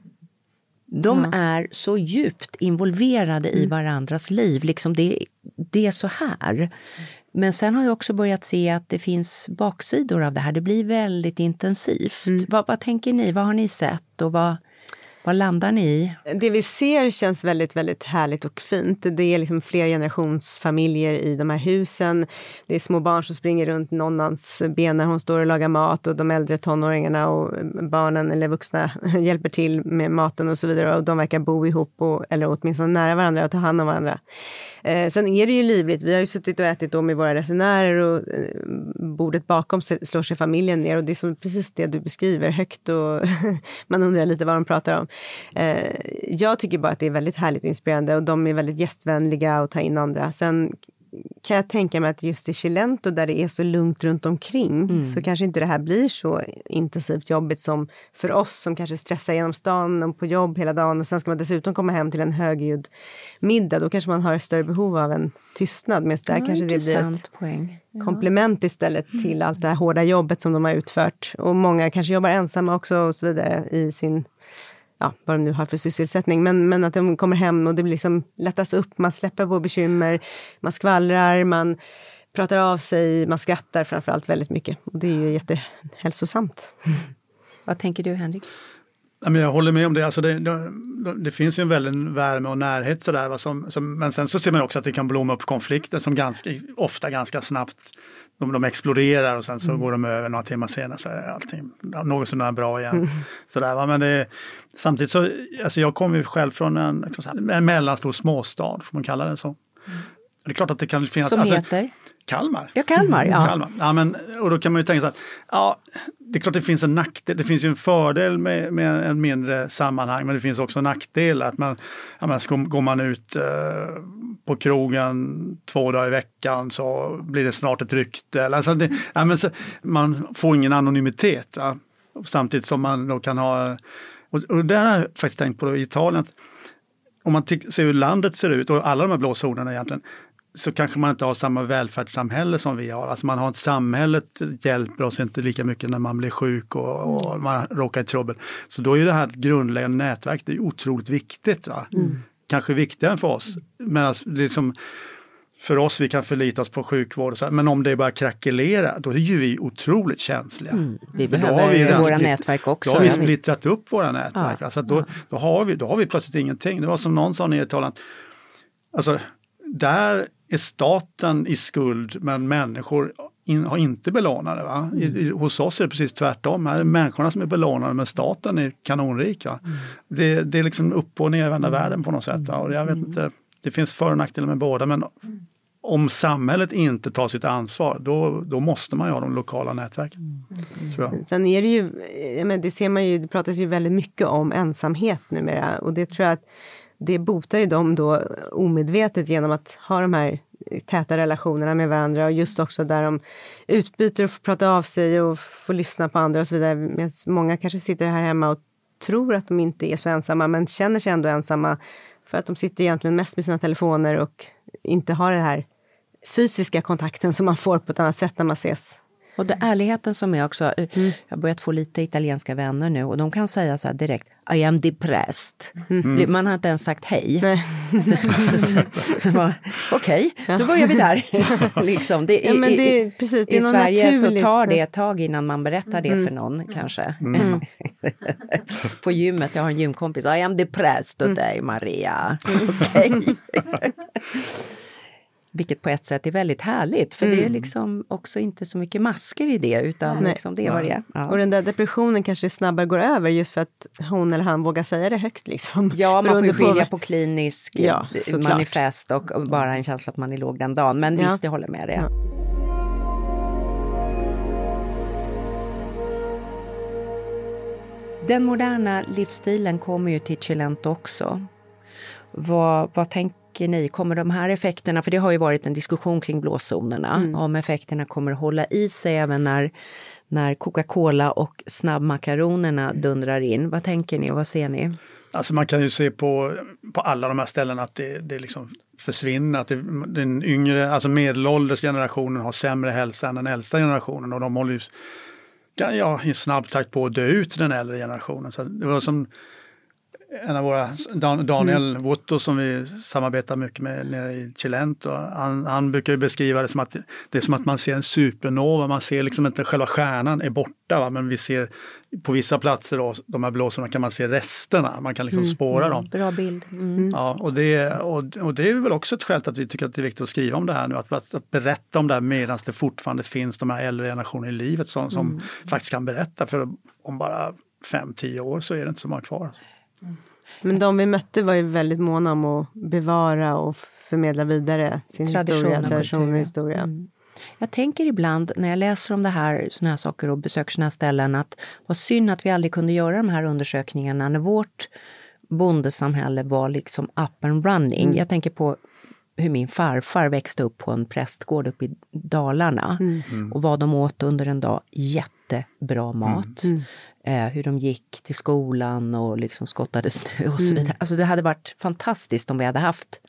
Speaker 1: De mm. är så djupt involverade mm. i varandras liv, liksom det, det är så här. Men sen har jag också börjat se att det finns baksidor av det här. Det blir väldigt intensivt. Mm. Vad, vad tänker ni? Vad har ni sett? Och vad, vad landar ni i?
Speaker 2: Det vi ser känns väldigt, väldigt härligt och fint. Det är liksom flera generationsfamiljer i de här husen. Det är små barn som springer runt nonnans ben när hon står och lagar mat. Och de äldre tonåringarna och barnen eller vuxna hjälper till med maten och så vidare. Och de verkar bo ihop och, eller åtminstone nära varandra och ta hand om varandra. Eh, sen är det ju livligt. Vi har ju suttit och ätit då med våra resenärer och eh, bordet bakom slår sig familjen ner. Och det är som precis det du beskriver, högt och man undrar lite vad de pratar om. Eh, jag tycker bara att det är väldigt härligt och inspirerande och de är väldigt gästvänliga och tar in andra. Sen kan jag tänka mig att just i Cilento där det är så lugnt runt omkring mm. så kanske inte det här blir så intensivt jobbigt som för oss som kanske stressar genom stan och på jobb hela dagen och sen ska man dessutom komma hem till en högljudd middag. Då kanske man har ett större behov av en tystnad, men där ja, kanske det blir ett
Speaker 1: poäng. Ja.
Speaker 2: komplement istället till allt det här hårda jobbet som de har utfört. Och många kanske jobbar ensamma också och så vidare i sin... ja, vad de nu har för sysselsättning. Men, men att de kommer hem och det blir liksom lättas upp. Man släpper på bekymmer. Man skvallrar. Man pratar av sig. Man skrattar framförallt väldigt mycket. Och det är ju jättehälsosamt. Mm.
Speaker 1: Vad tänker du, Henrik?
Speaker 3: Jag håller med om det. Alltså det, det, det finns ju en väldigt värme och närhet sådär. Va, som, som, men sen så ser man också att det kan blomma upp konflikter som ganska, ofta ganska snabbt De, de exploderar och sen så mm. går de över några timmar senare så är allting något sådär bra igen. Mm. Sådär, va? Men det, samtidigt så, alltså jag kommer ju själv från en, liksom, en mellanstor småstad, får man kalla det så. Mm. Det är klart att det kan finnas...
Speaker 1: Som
Speaker 3: alltså,
Speaker 1: heter?
Speaker 3: Kalmar.
Speaker 1: Ja, Kalmar, ja.
Speaker 3: Kalmar. Ja, men, och då kan man ju tänka så här, ja, det är klart det finns en nackdel, det finns ju en fördel med, med en mindre sammanhang, men det finns också en nackdel att man, ja, men ska, går man ut eh, på krogen två dagar i veckan så blir det snart ett rykte. Alltså det, ja, men så, man får ingen anonymitet, va? Samtidigt som man då kan ha, och, och det har jag faktiskt tänkt på då, i Italien, att om man t- ser hur landet ser ut och alla de här blå zonerna egentligen, så kanske man inte har samma välfärdssamhälle som vi har. Alltså man har ett samhället hjälper oss inte lika mycket när man blir sjuk och, och man råkar i trubbel. Så då är det här grundläggande nätverket, det är otroligt viktigt. Va? Mm. Kanske viktigare än för oss. Men alltså, det är liksom, för oss, vi kan förlita oss på sjukvård och så, men om det bara krackelera, då är ju vi otroligt känsliga. Mm.
Speaker 1: Vi för behöver vi våra splitt, nätverk också.
Speaker 3: Då har vi splittrat upp våra nätverk. Ja. Alltså då, då, har vi, då har vi plötsligt ingenting. Det var som någon sa nere i Thailand. Alltså, där är staten i skuld, men människor in, har inte belånade. Va? I, i, hos oss är det precis tvärtom. Här är människorna som är belånade, men staten är kanonrik. Va? Mm. Det, det är liksom upp och nervända mm. världen på något sätt. Va? Och jag vet inte, det finns för- och nackdelar med båda, men om samhället inte tar sitt ansvar, då, då måste man ju ha de lokala nätverken. Mm. Tror jag.
Speaker 2: Sen är det ju, men det ser man ju, det pratas ju väldigt mycket om ensamhet numera, och det tror jag att det botar ju dem då omedvetet genom att ha de här täta relationerna med varandra, och just också där de utbyter och får prata av sig och får lyssna på andra och så vidare. Men många kanske sitter här hemma och tror att de inte är så ensamma, men känner sig ändå ensamma för att de sitter egentligen mest med sina telefoner och inte har den här fysiska kontakten som man får på ett annat sätt när man ses.
Speaker 1: Och det ärligheten som är också, mm. jag har börjat få lite italienska vänner nu, och de kan säga så här direkt, I am depressed. Mm. Man har inte ens sagt hej. Okej, okay, då börjar vi där. liksom. det, ja, men det, i, precis, det I Sverige naturligt. Så tar det ett tag innan man berättar det mm. för någon mm. kanske. Mm. På gymmet, jag har en gymkompis, I am depressed today, mm. Maria. Okej. Okay. Vilket på ett sätt är väldigt härligt. För mm. det är liksom också inte så mycket masker i det. Utan liksom det är vad det är. Ja.
Speaker 2: Och den där depressionen kanske snabbare går över. Just för att hon eller han vågar säga det högt. Liksom.
Speaker 1: Ja, man får ju skilja på, på klinisk ja, manifest. Och bara en känsla att man är låg den dagen. Men ja. Visst, jag håller med det. Ja. Den moderna livsstilen kommer ju till Cilento också. Vad, vad tänker ni? Kommer de här effekterna, för det har ju varit en diskussion kring blåzonerna, mm. om effekterna kommer att hålla i sig även när, när Coca-Cola och snabbmakaronerna dundrar in. Vad tänker ni och vad ser ni?
Speaker 3: Alltså man kan ju se på, på alla de här ställena att det, det liksom försvinner, att det, den yngre, alltså medelålders generationen har sämre hälsa än den äldsta generationen, och de håller ju ja, i snabb takt på att dö ut den äldre generationen. Så det var som en av våra, Dan, Daniel mm. Votto som vi samarbetar mycket med nere i Cilento, han, han brukar ju beskriva det som att det är som att man ser en supernova, man ser liksom inte själva stjärnan är borta, va? Men vi ser på vissa platser då, de här blåsorna kan man se resterna, man kan liksom mm. spåra dem.
Speaker 1: Bra bild. Mm.
Speaker 3: Ja, och det, och, och det är väl också ett skäl att vi tycker att det är viktigt att skriva om det här nu, att, att, att berätta om det här medan det fortfarande finns de här äldre generationerna i livet som, som mm. faktiskt kan berätta, för om bara fem, tio år så är det inte så många kvar.
Speaker 2: Mm. Men de vi mötte var ju väldigt måna om att bevara och förmedla vidare sin tradition, historia, tradition och historia. Mm.
Speaker 1: Jag tänker ibland när jag läser om det här, såna här saker och besöker såna här ställen, att vad synd att vi aldrig kunde göra de här undersökningarna när vårt bondesamhälle var liksom up and running. Mm. Jag tänker på hur min farfar växte upp på en prästgård uppe i Dalarna. Mm. Mm. Och vad de åt under en dag. Jättebra mat. Mm. Eh, hur de gick till skolan och liksom skottade snö och så vidare. Mm. Alltså det hade varit fantastiskt om vi hade haft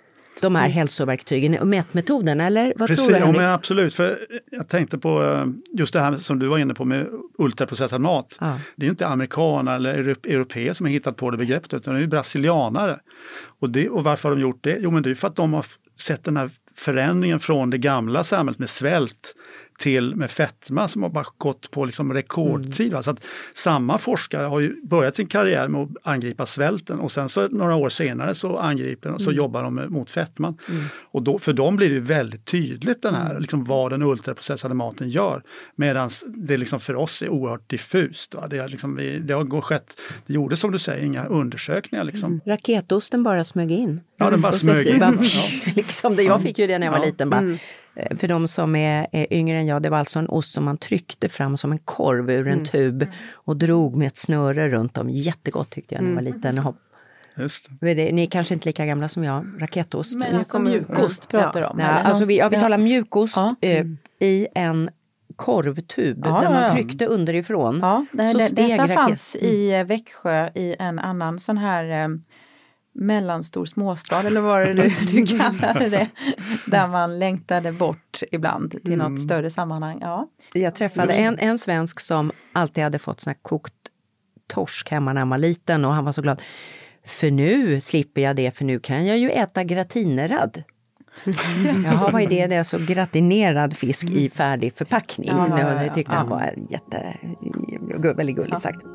Speaker 1: de här mm. hälsoverktygen och mätmetoden, eller vad
Speaker 3: Precis,
Speaker 1: tror du?
Speaker 3: Ja, men absolut, för jag tänkte på just det här som du var inne på med ultraprocessad mat. Ja. Det är ju inte amerikaner eller europeer som har hittat på det begreppet, utan det är ju brasilianare. Och, det, och varför har de gjort det? Jo, men det är för att de har sett den här förändringen från det gamla samhället med svält till med fetma som har bara gått på liksom rekordtid. Mm. Så att samma forskare har ju börjat sin karriär med att angripa svälten, och sen så några år senare så angriper och så mm. jobbar de mot fetman. Mm. Och då, för dem blir det ju väldigt tydligt den här, liksom vad den ultraprocessade maten gör. Medan det liksom för oss är oerhört diffust. Va? Det, är liksom, vi, det har gått skett, det gjorde som du säger inga undersökningar. Liksom.
Speaker 1: Mm. Raketosten bara smög in.
Speaker 3: Ja, den bara smög in. Bara,
Speaker 1: ja. liksom det, jag fick ju det när jag var ja. liten. Bara. Mm. För de som är, är yngre än jag, det var alltså en ost som man tryckte fram som en korv ur en mm. tub och drog med ett snöre runt om. Jättegott tyckte jag när jag var liten. Mm.
Speaker 3: Just det.
Speaker 1: Ni är kanske inte lika gamla som jag, raketost.
Speaker 4: Men alltså mjukost pratar
Speaker 1: ja.
Speaker 4: om?
Speaker 1: Ja, alltså vi, ja, vi talar mjukost ja. eh, i en korvtub ja, där man tryckte underifrån.
Speaker 4: Ja, det, det, detta raket- fanns i Växjö i en annan sån här... Eh, mellanstor småstad, eller vad var det du, du kallade det? Där man längtade bort ibland till något mm. större sammanhang. Ja.
Speaker 1: Jag träffade en, en svensk som alltid hade fått sån här kokt torsk hemma när han var liten, och han var så glad. För nu slipper jag det, för nu kan jag ju äta gratinerad. Jaha, vad är det? Det är så gratinerad fisk i färdig förpackning. Ja, ja, ja, ja. Det tyckte ja. han var jätte, väldigt gulligt ja. sagt.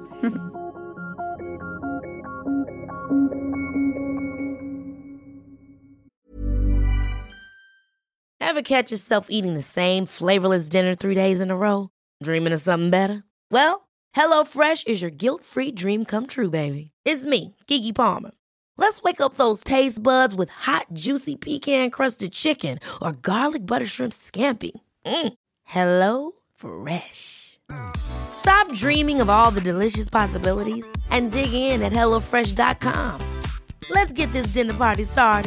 Speaker 5: Ever catch yourself eating the same flavorless dinner three days in a row? Dreaming of something better? Well, HelloFresh is your guilt-free dream come true, baby. It's me, Keke Palmer. Let's wake up those taste buds with hot, juicy pecan-crusted chicken or garlic butter shrimp scampi. Mm. Hello Fresh. Stop dreaming of all the delicious possibilities and dig in at hello fresh dot com. Let's get this dinner party started.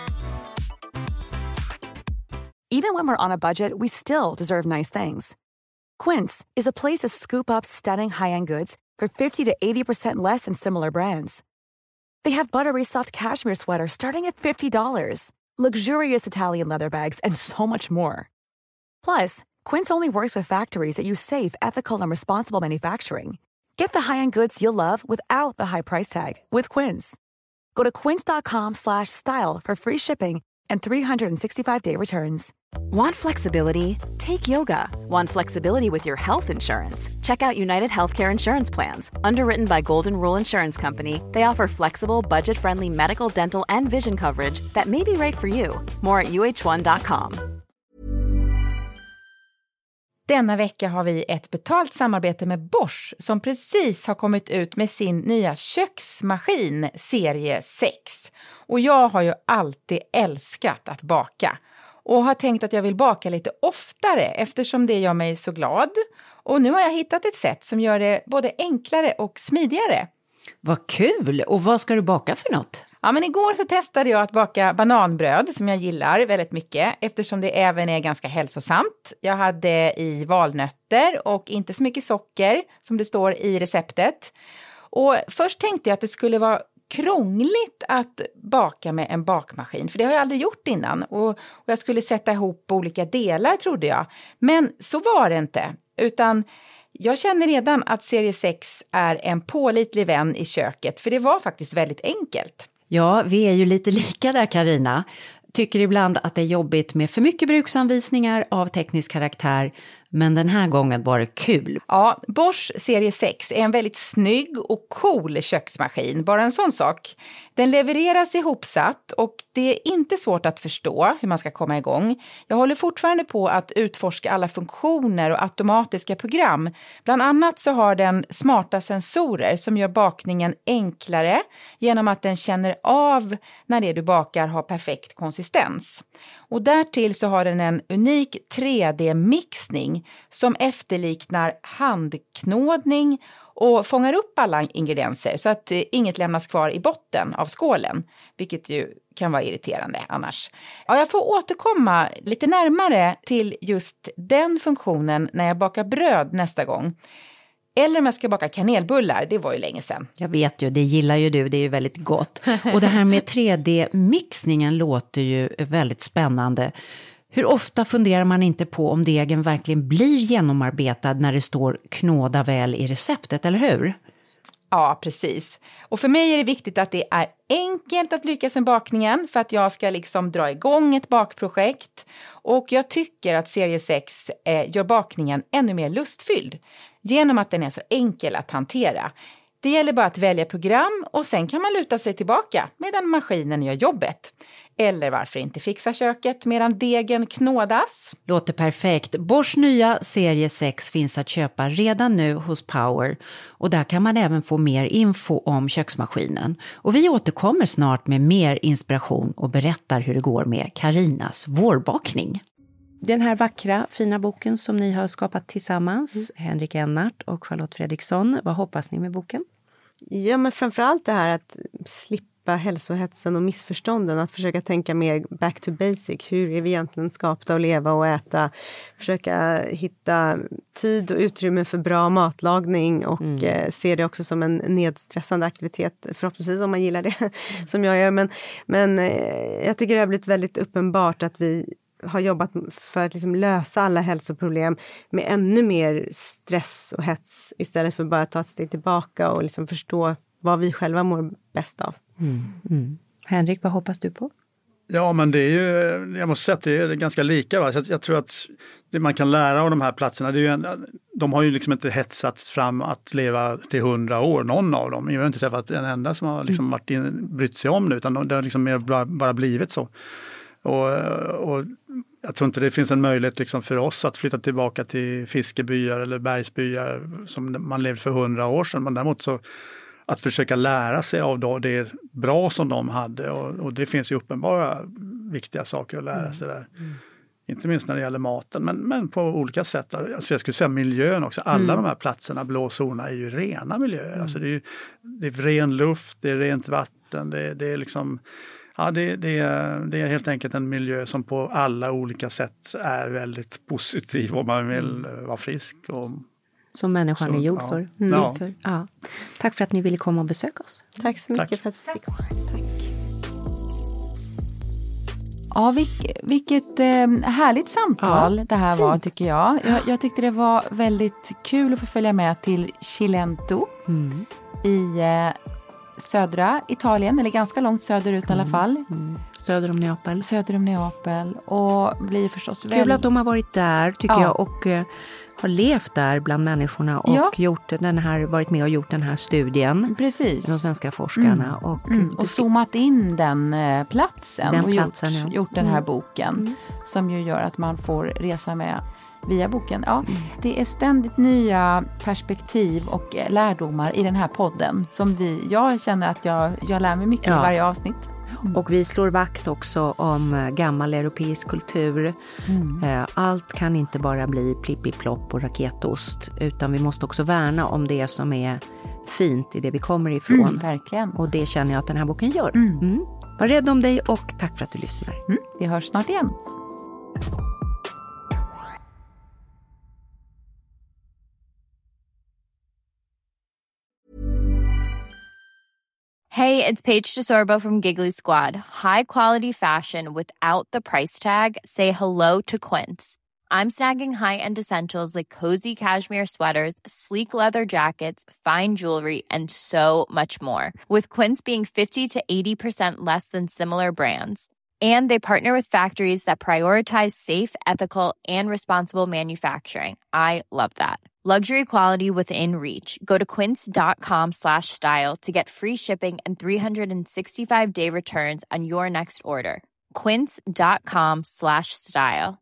Speaker 7: Even when we're on a budget, we still deserve nice things. Quince is a place to scoop up stunning high-end goods for fifty to eighty percent less than similar brands. They have buttery soft cashmere sweaters starting at fifty dollars, luxurious Italian leather bags, and so much more. Plus, Quince only works with factories that use safe, ethical, and responsible manufacturing. Get the high-end goods you'll love without the high price tag with Quince. Go to quince dot com slash style for free shipping and three sixty-five day returns.
Speaker 6: Want flexibility? Take yoga. Want flexibility with your health insurance? Check out United Healthcare Insurance Plans. Underwritten by Golden Rule Insurance Company, they offer flexible, budget-friendly medical, dental, and vision coverage that may be right for you. More at u h one dot com.
Speaker 4: Denna vecka har vi ett betalt samarbete med Bosch som precis har kommit ut med sin nya köksmaskin serie sex. Och jag har ju alltid älskat att baka. Och har tänkt att jag vill baka lite oftare eftersom det gör mig så glad. Och nu har jag hittat ett sätt som gör det både enklare och smidigare.
Speaker 1: Vad kul! Och vad ska du baka för något?
Speaker 4: Ja, men igår så testade jag att baka bananbröd som jag gillar väldigt mycket eftersom det även är ganska hälsosamt. Jag hade i valnötter och inte så mycket socker som det står i receptet. Och först tänkte jag att det skulle vara krångligt att baka med en bakmaskin, för det har jag aldrig gjort innan. Och, och jag skulle sätta ihop olika delar trodde jag. Men så var det inte, utan jag känner redan att serie sex är en pålitlig vän i köket, för det var faktiskt väldigt enkelt.
Speaker 1: Ja, vi är ju lite lika där, Carina. Tycker ibland att det är jobbigt med för mycket bruksanvisningar av teknisk karaktär, men den här gången var det kul.
Speaker 4: Ja, Bosch serie sex är en väldigt snygg och cool köksmaskin, bara en sån sak. Den levereras ihopsatt och det är inte svårt att förstå hur man ska komma igång. Jag håller fortfarande på att utforska alla funktioner och automatiska program. Bland annat så har den smarta sensorer som gör bakningen enklare genom att den känner av när det du bakar har perfekt konsistens. Och därtill så har den en unik tre D-mixning som efterliknar handknådning och fångar upp alla ingredienser så att inget lämnas kvar i botten av skålen, vilket ju kan vara irriterande annars. Ja, jag får återkomma lite närmare till just den funktionen när jag bakar bröd nästa gång. Eller om jag ska baka kanelbullar, det var ju länge sedan.
Speaker 1: Jag vet ju, det gillar ju du, det är ju väldigt gott. Och det här med tre D-mixningen låter ju väldigt spännande. Hur ofta funderar man inte på om degen verkligen blir genomarbetad när det står knåda väl i receptet, eller hur?
Speaker 4: Ja, precis. Och för mig är det viktigt att det är enkelt att lyckas med bakningen för att jag ska liksom dra igång ett bakprojekt. Och jag tycker att serie sex eh, gör bakningen ännu mer lustfylld genom att den är så enkel att hantera. Det gäller bara att välja program och sen kan man luta sig tillbaka medan maskinen gör jobbet. Eller varför inte fixa köket medan degen knådas?
Speaker 1: Låter perfekt. Bosch nya serie sex finns att köpa redan nu hos Power. Och där kan man även få mer info om köksmaskinen. Och vi återkommer snart med mer inspiration och berättar hur det går med Carinas vårbakning. Den här vackra, fina boken som ni har skapat tillsammans, mm. Henrik Ennart och Charlotte Fredriksson. Vad hoppas ni med boken?
Speaker 2: Ja, men framförallt det här att slippa slippa hälsohetsen och missförstånden. Att försöka tänka mer back to basic. Hur är vi egentligen skapta att leva och äta? Försöka hitta tid och utrymme för bra matlagning. Och mm. eh, se det också som en nedstressande aktivitet. Förhoppningsvis om man gillar det som jag gör. Men, men eh, jag tycker det har blivit väldigt uppenbart att vi har jobbat för att liksom lösa alla hälsoproblem med ännu mer stress och hets istället för bara att ta ett steg tillbaka och liksom förstå vad vi själva mår bäst av.
Speaker 1: Mm, mm. Henrik, vad hoppas du på?
Speaker 3: Ja, men det är ju, jag måste säga att det är ganska lika. Va? Jag, jag tror att det man kan lära av de här platserna, det är ju en, de har ju liksom inte hetsats fram att leva till hundra år, någon av dem. Jag har inte träffat en enda som har liksom varit in, brytt sig om det, utan det har liksom mer bara, bara blivit så. Och, och jag tror inte det finns en möjlighet liksom för oss att flytta tillbaka till fiskebyar eller bergsbyar som man levde för hundra år sedan. Men däremot så att försöka lära sig av då det bra som de hade. Och, och det finns ju uppenbara viktiga saker att lära sig där. Mm. Inte minst när det gäller maten, men, men på olika sätt. Alltså jag skulle säga miljön också. Alla mm. de här platserna, blå zonerna, är ju rena miljöer. Mm. Alltså det är ju det är ren luft, det är rent vatten, det, det är liksom... Ja, det, det, är, det är helt enkelt en miljö som på alla olika sätt är väldigt positiv om man vill mm. vara frisk. Och,
Speaker 1: som människan så, är gjord
Speaker 3: ja.
Speaker 1: för.
Speaker 3: Mm. Ja.
Speaker 1: för. Ja. Tack för att ni ville komma och besöka oss.
Speaker 2: Tack så mycket
Speaker 3: Tack.
Speaker 2: för att vi fick komma. Tack.
Speaker 4: Ja, vilk, vilket eh, härligt samtal ja. det här var, tycker jag. jag. Jag tyckte det var väldigt kul att få följa med till Cilento mm. i... Eh, södra Italien, eller ganska långt söderut mm. i alla fall.
Speaker 1: Mm. Söder om Neapel.
Speaker 4: Söder om Neapel. Och blir förstås
Speaker 1: kul
Speaker 4: väl...
Speaker 1: att de har varit där, tycker
Speaker 4: ja.
Speaker 1: jag. Och uh, har levt där bland människorna. Och
Speaker 4: ja.
Speaker 1: gjort den här, varit med och gjort den här studien.
Speaker 4: Precis.
Speaker 1: De svenska forskarna.
Speaker 4: Mm.
Speaker 1: Och,
Speaker 4: mm. och zoomat in den eh, platsen.
Speaker 1: Den
Speaker 4: och
Speaker 1: platsen,
Speaker 4: gjort,
Speaker 1: ja.
Speaker 4: gjort den här
Speaker 1: mm.
Speaker 4: boken.
Speaker 1: Mm.
Speaker 4: Som ju gör att man får resa med via boken. Ja, mm. Det är ständigt nya perspektiv och lärdomar i den här podden. Som vi, jag känner att jag, jag lär mig mycket ja. i varje avsnitt.
Speaker 1: Mm. Och vi slår vakt också om gammal europeisk kultur. Mm. Allt kan inte bara bli plippi-plopp och raketost. Utan vi måste också värna om det som är fint i det vi kommer ifrån.
Speaker 4: Mm, verkligen.
Speaker 1: Och det känner jag att den här boken gör.
Speaker 4: Mm.
Speaker 1: Mm. Var rädd om dig och tack för att du lyssnar.
Speaker 4: Mm. Vi hörs snart igen.
Speaker 8: Hey, it's Paige DeSorbo from Giggly Squad. High quality fashion without the price tag. Say hello to Quince. I'm snagging high-end essentials like cozy cashmere sweaters, sleek leather jackets, fine jewelry, and so much more. With Quince being fifty to eighty percent less than similar brands. And they partner with factories that prioritize safe, ethical, and responsible manufacturing. I love that. Luxury quality within reach. Go to quince.com slash style to get free shipping and three sixty-five day returns on your next order. Quince.com slash style.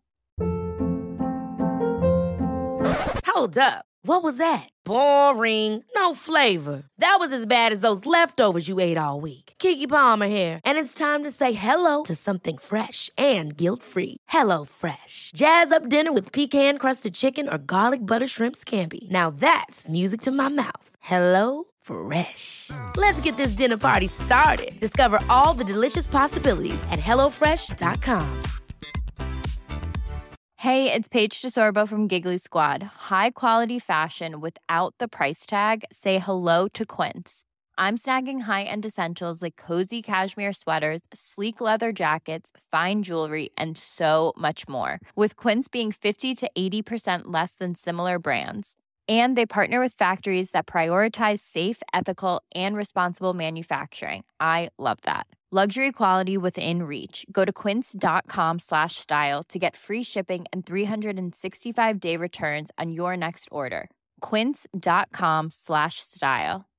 Speaker 5: Hold up. What was that? Boring. No flavor. That was as bad as those leftovers you ate all week. Keke Palmer here. And it's time to say hello to something fresh and guilt-free. Hello Fresh. Jazz up dinner with pecan-crusted chicken or garlic butter shrimp scampi. Now that's music to my mouth. Hello Fresh. Let's get this dinner party started. Discover all the delicious possibilities at hello fresh dot com.
Speaker 8: Hey, it's Paige DeSorbo from Giggly Squad. High quality fashion without the price tag. Say hello to Quince. I'm snagging high-end essentials like cozy cashmere sweaters, sleek leather jackets, fine jewelry, and so much more. With Quince being fifty to eighty percent less than similar brands. And they partner with factories that prioritize safe, ethical, and responsible manufacturing. I love that. Luxury quality within reach. Go to quince.com slash style to get free shipping and three sixty-five day returns on your next order. Quince.com slash style.